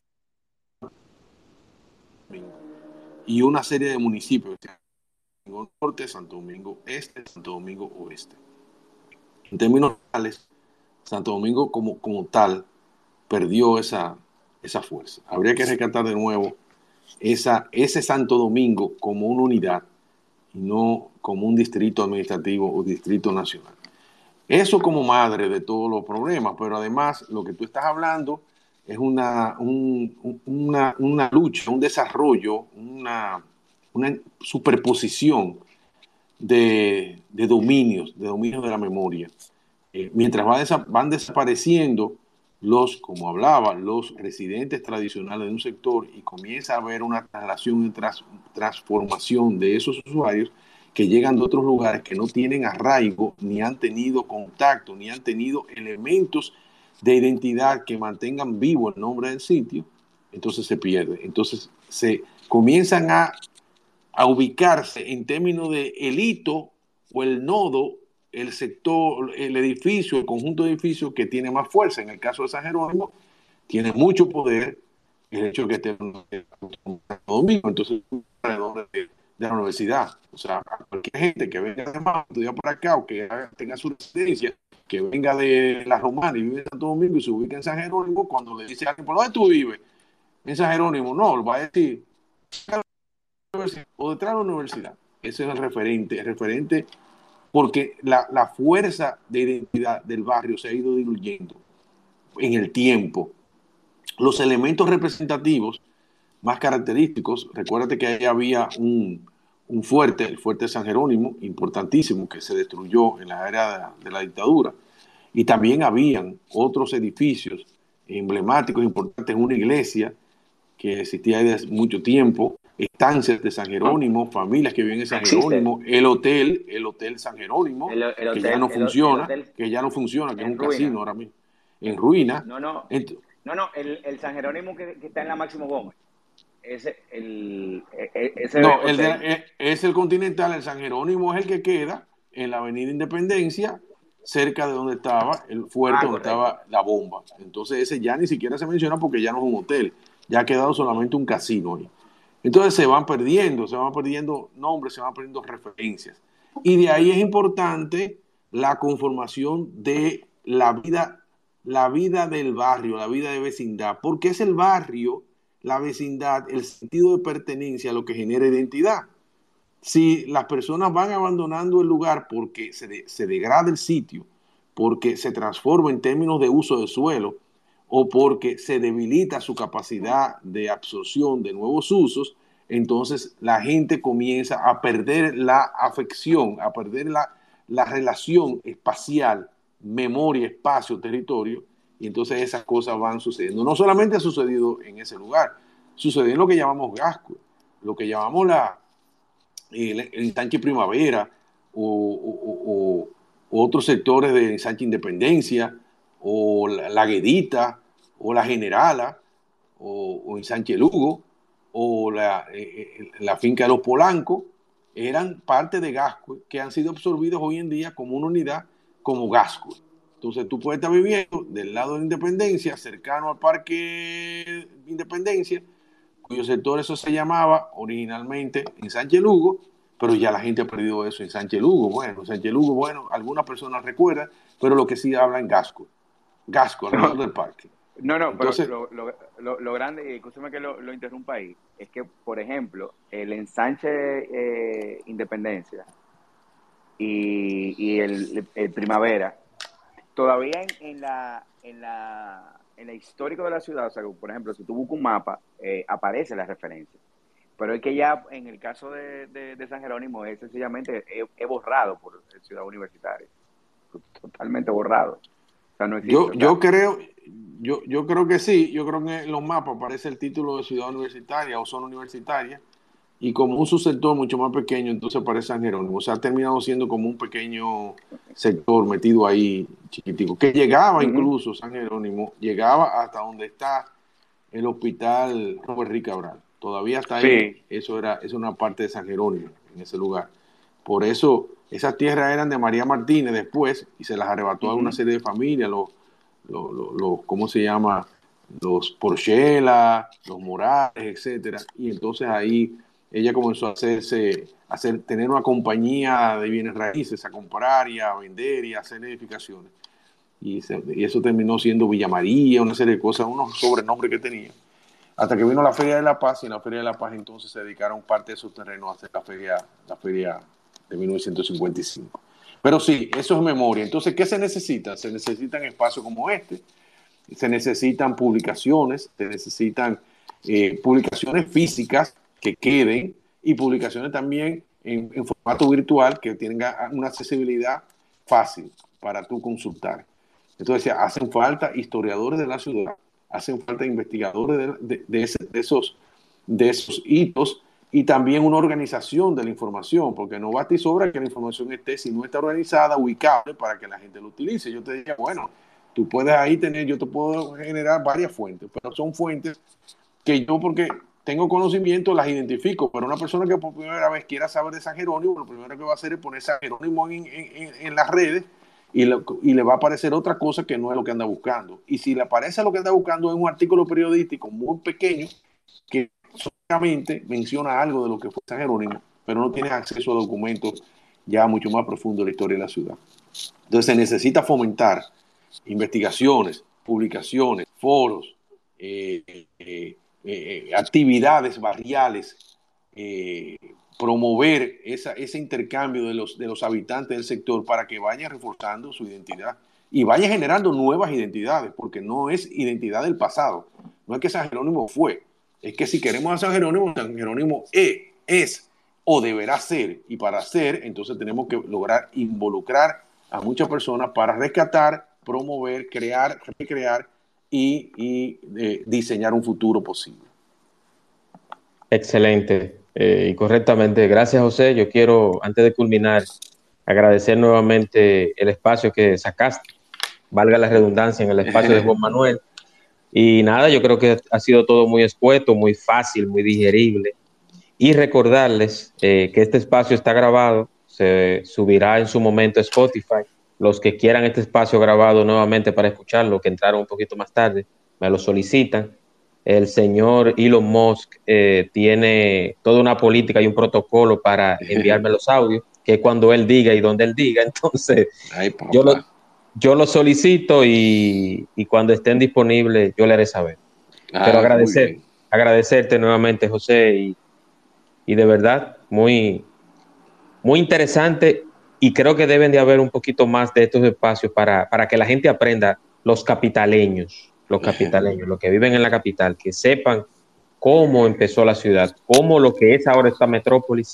Speaker 6: y una serie de municipios, Santo Domingo Norte, Santo Domingo Este, Santo Domingo Oeste. En términos reales, Santo Domingo como tal perdió esa fuerza. Habría que rescatar de nuevo ese Santo Domingo como una unidad y no como un distrito administrativo o distrito nacional. Eso como madre de todos los problemas, pero además lo que tú estás hablando es una lucha, un desarrollo, una superposición de dominios de la memoria. Mientras van desapareciendo como hablaba, los residentes tradicionales de un sector y comienza a haber una traslación y transformación de esos usuarios que llegan de otros lugares que no tienen arraigo, ni han tenido contacto, ni han tenido elementos de identidad que mantengan vivo el nombre del sitio, entonces se pierde. Entonces se comienzan a ubicarse en términos de el hito o el nodo, el sector, el edificio, el conjunto de edificios que tiene más fuerza. En el caso de San Jerónimo, tiene mucho poder el hecho de que esté en Santo Domingo. Entonces, alrededor de la universidad. O sea, a cualquier gente que venga de más, estudiar por acá o que tenga su residencia, que venga de la Romana y vive en Santo Domingo y se ubica en San Jerónimo, cuando le dice a alguien, ¿por dónde tú vives? En San Jerónimo, no, lo va a decir o detrás de la universidad. Ese es el referente porque la fuerza de identidad del barrio se ha ido diluyendo en el tiempo. Los elementos representativos más característicos, recuérdate que ahí había un fuerte, el fuerte de San Jerónimo, importantísimo, que se destruyó en la era de la dictadura, y también habían otros edificios emblemáticos, importantes, una iglesia que existía desde mucho tiempo, estancias de San Jerónimo, familias que viven en San Jerónimo, el hotel San Jerónimo, que ya no funciona, que es un casino ahora mismo, en ruina.
Speaker 8: No, el San Jerónimo que está en la Máximo Gómez. Es el
Speaker 6: Continental. El San Jerónimo es el que queda en la Avenida Independencia, cerca de donde estaba el fuerte, donde estaba la bomba. Entonces ese ya ni siquiera se menciona porque ya no es un hotel, ya ha quedado solamente un casino ahí. Entonces se van perdiendo nombres, se van perdiendo referencias. Y de ahí es importante la conformación de la vida del barrio, la vida de vecindad, porque es el barrio, la vecindad, el sentido de pertenencia lo que genera identidad. Si las personas van abandonando el lugar porque se degrada el sitio, porque se transforma en términos de uso de suelo o porque se debilita su capacidad de absorción de nuevos usos, entonces la gente comienza a perder la afección, a perder la relación espacial, memoria, espacio, territorio, y entonces esas cosas van sucediendo. No solamente ha sucedido en ese lugar, sucedió en lo que llamamos Gascue, lo que llamamos el ensanche Primavera o otros sectores de ensanche Independencia o la Guedita o la Generala o ensanche Lugo o la finca de los Polancos, eran parte de Gascue que han sido absorbidos hoy en día como una unidad como Gascue. Entonces tú puedes estar viviendo del lado de la Independencia, cercano al Parque Independencia, cuyo sector eso se llamaba originalmente Ensanche Lugo, pero ya la gente ha perdido eso. Ensanche Lugo, algunas personas recuerdan, pero lo que sí habla en Gascue, alrededor del parque.
Speaker 8: Entonces, pero lo grande, y escúchame que lo interrumpa ahí, es que, por ejemplo, el ensanche Independencia y el Primavera, todavía en la histórico de la ciudad, o sea, por ejemplo, si tú buscas un mapa, aparece la referencia. Pero es que ya en el caso de San Jerónimo es sencillamente borrado por Ciudad Universitaria. Totalmente borrado. O sea, no existe,
Speaker 6: yo creo que sí. Yo creo que en los mapas aparece el título de Ciudad Universitaria o Zona Universitaria, y como un subsector mucho más pequeño, entonces aparece San Jerónimo. O sea, ha terminado siendo como un pequeño sector metido ahí, chiquitico, que llegaba incluso, San Jerónimo, llegaba hasta donde está el hospital Robert Rick Cabral. Todavía está ahí. Sí. Eso es una parte de San Jerónimo, en ese lugar. Por eso, esas tierras eran de María Martínez después, y se las arrebató a una serie de familias, ¿cómo se llama? Los Porchela, los Morales, etcétera. Y entonces ahí ella comenzó a tener una compañía de bienes raíces, a comprar y a vender y a hacer edificaciones. Y eso terminó siendo Villa María, una serie de cosas, unos sobrenombres que tenía. Hasta que vino la Feria de la Paz, y en la Feria de la Paz entonces se dedicaron parte de sus terrenos a hacer la feria de 1955. Pero sí, eso es memoria. Entonces, ¿qué se necesita? Se necesitan espacios como este, se necesitan publicaciones, se necesitan publicaciones físicas que queden, y publicaciones también en formato virtual que tenga una accesibilidad fácil para tú consultar. Entonces, hacen falta historiadores de la ciudad, hacen falta investigadores de esos hitos, y también una organización de la información, porque no basta y sobra que la información esté, si no está organizada, ubicable para que la gente lo utilice. Yo te diría, bueno, tú puedes ahí yo te puedo generar varias fuentes, pero son fuentes que yo, porque tengo conocimiento, las identifico, pero una persona que por primera vez quiera saber de San Jerónimo, lo primero que va a hacer es poner San Jerónimo en las redes, y le va a aparecer otra cosa que no es lo que anda buscando. Y si le aparece lo que anda buscando es un artículo periodístico muy pequeño que solamente menciona algo de lo que fue San Jerónimo, pero no tienes acceso a documentos ya mucho más profundos de la historia de la ciudad. Entonces se necesita fomentar investigaciones, publicaciones, foros, actividades barriales, promover ese intercambio de los habitantes del sector para que vayan reforzando su identidad y vayan generando nuevas identidades, porque no es identidad del pasado. No es que San Jerónimo fue, es que si queremos a San Jerónimo es o deberá ser, y para ser, entonces tenemos que lograr involucrar a muchas personas para rescatar, promover, crear, recrear y diseñar un futuro posible.
Speaker 5: Excelente y correctamente. Gracias, José. Yo quiero, antes de culminar, agradecer nuevamente el espacio que sacaste, valga la redundancia, en el espacio de Juan Manuel. Y nada, yo creo que ha sido todo muy escueto, muy fácil, muy digerible. Y recordarles que este espacio está grabado, se subirá en su momento a Spotify. Los que quieran este espacio grabado nuevamente para escucharlo, que entraron un poquito más tarde, me lo solicitan. El señor Elon Musk tiene toda una política y un protocolo para enviarme los audios, que es cuando él diga y donde él diga. Entonces, yo lo solicito y cuando estén disponibles yo le haré saber. Pero agradecerte nuevamente, José, y de verdad, muy, muy interesante, y creo que deben de haber un poquito más de estos espacios para que la gente aprenda, los capitaleños, los que viven en la capital, que sepan cómo empezó la ciudad, cómo lo que es ahora esta metrópolis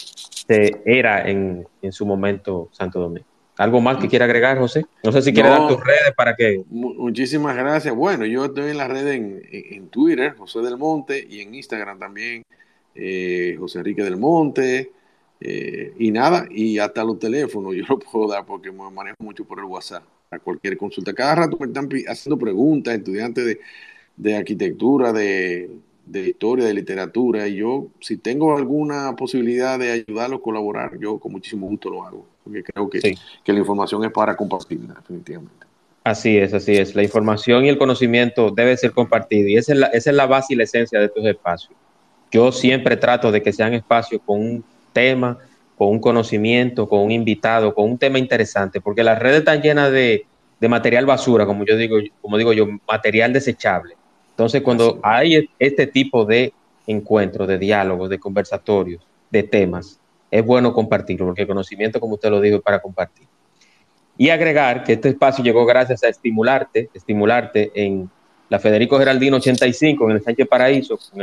Speaker 5: era en su momento Santo Domingo. ¿Algo más que quiera agregar, José? No sé si quiere dar tus redes para que...
Speaker 6: Muchísimas gracias. Bueno, yo estoy en las redes en Twitter, José del Monte, y en Instagram también, José Enrique del Monte, y nada, y hasta los teléfonos yo lo puedo dar porque me manejo mucho por el WhatsApp a cualquier consulta. Cada rato me están haciendo preguntas, estudiantes de arquitectura, de historia, de literatura, y yo, si tengo alguna posibilidad de ayudarlos, colaborar, yo con muchísimo gusto lo hago, porque creo que la información es para compartirla, definitivamente.
Speaker 5: Así es. La información y el conocimiento debe ser compartido, y esa es la base y la esencia de estos espacios. Yo siempre trato de que sean espacios con un tema, con un conocimiento, con un invitado, con un tema interesante, porque las redes están llenas de material basura, como digo yo, material desechable. Entonces, cuando hay este tipo de encuentros, de diálogos, de conversatorios, de temas, es bueno compartirlo, porque el conocimiento, como usted lo dijo, es para compartir. Y agregar que este espacio llegó gracias a Estimularte en la Federico Geraldino 85, en el Sánchez Paraíso, en el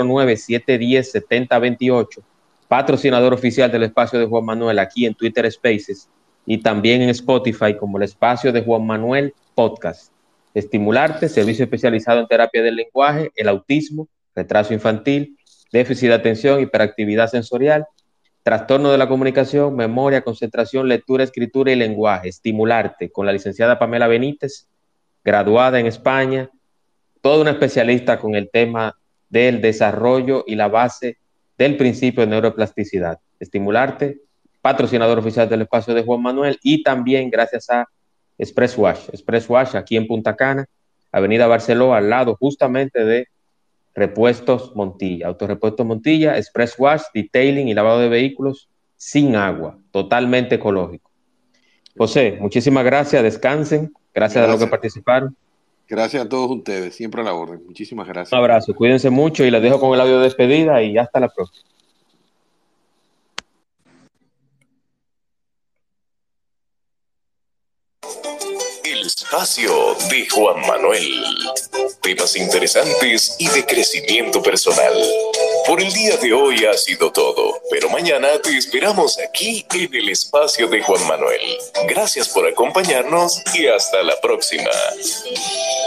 Speaker 5: 809-710-7028, patrocinador oficial del espacio de Juan Manuel aquí en Twitter Spaces y también en Spotify como el espacio de Juan Manuel Podcast. Estimularte, servicio especializado en terapia del lenguaje, el autismo, retraso infantil, déficit de atención, hiperactividad sensorial, trastorno de la comunicación, memoria, concentración, lectura, escritura y lenguaje. Estimularte, con la licenciada Pamela Benítez, graduada en España, toda una especialista con el tema del desarrollo y la base del principio de neuroplasticidad. Estimularte, patrocinador oficial del espacio de Juan Manuel, y también gracias a Express Wash aquí en Punta Cana, Avenida Barceló, al lado justamente de Repuestos Montilla, Autorepuestos Montilla, Express Wash, detailing y lavado de vehículos sin agua, totalmente ecológico. José, muchísimas gracias, descansen, gracias a los que participaron.
Speaker 6: Gracias a todos ustedes, siempre a la orden. Muchísimas gracias.
Speaker 5: Un abrazo, cuídense mucho y les dejo con el audio de despedida y hasta la próxima.
Speaker 4: El espacio de Juan Manuel. Temas interesantes y de crecimiento personal. Por el día de hoy ha sido todo, pero mañana te esperamos aquí en el espacio de Juan Manuel. Gracias por acompañarnos y hasta la próxima.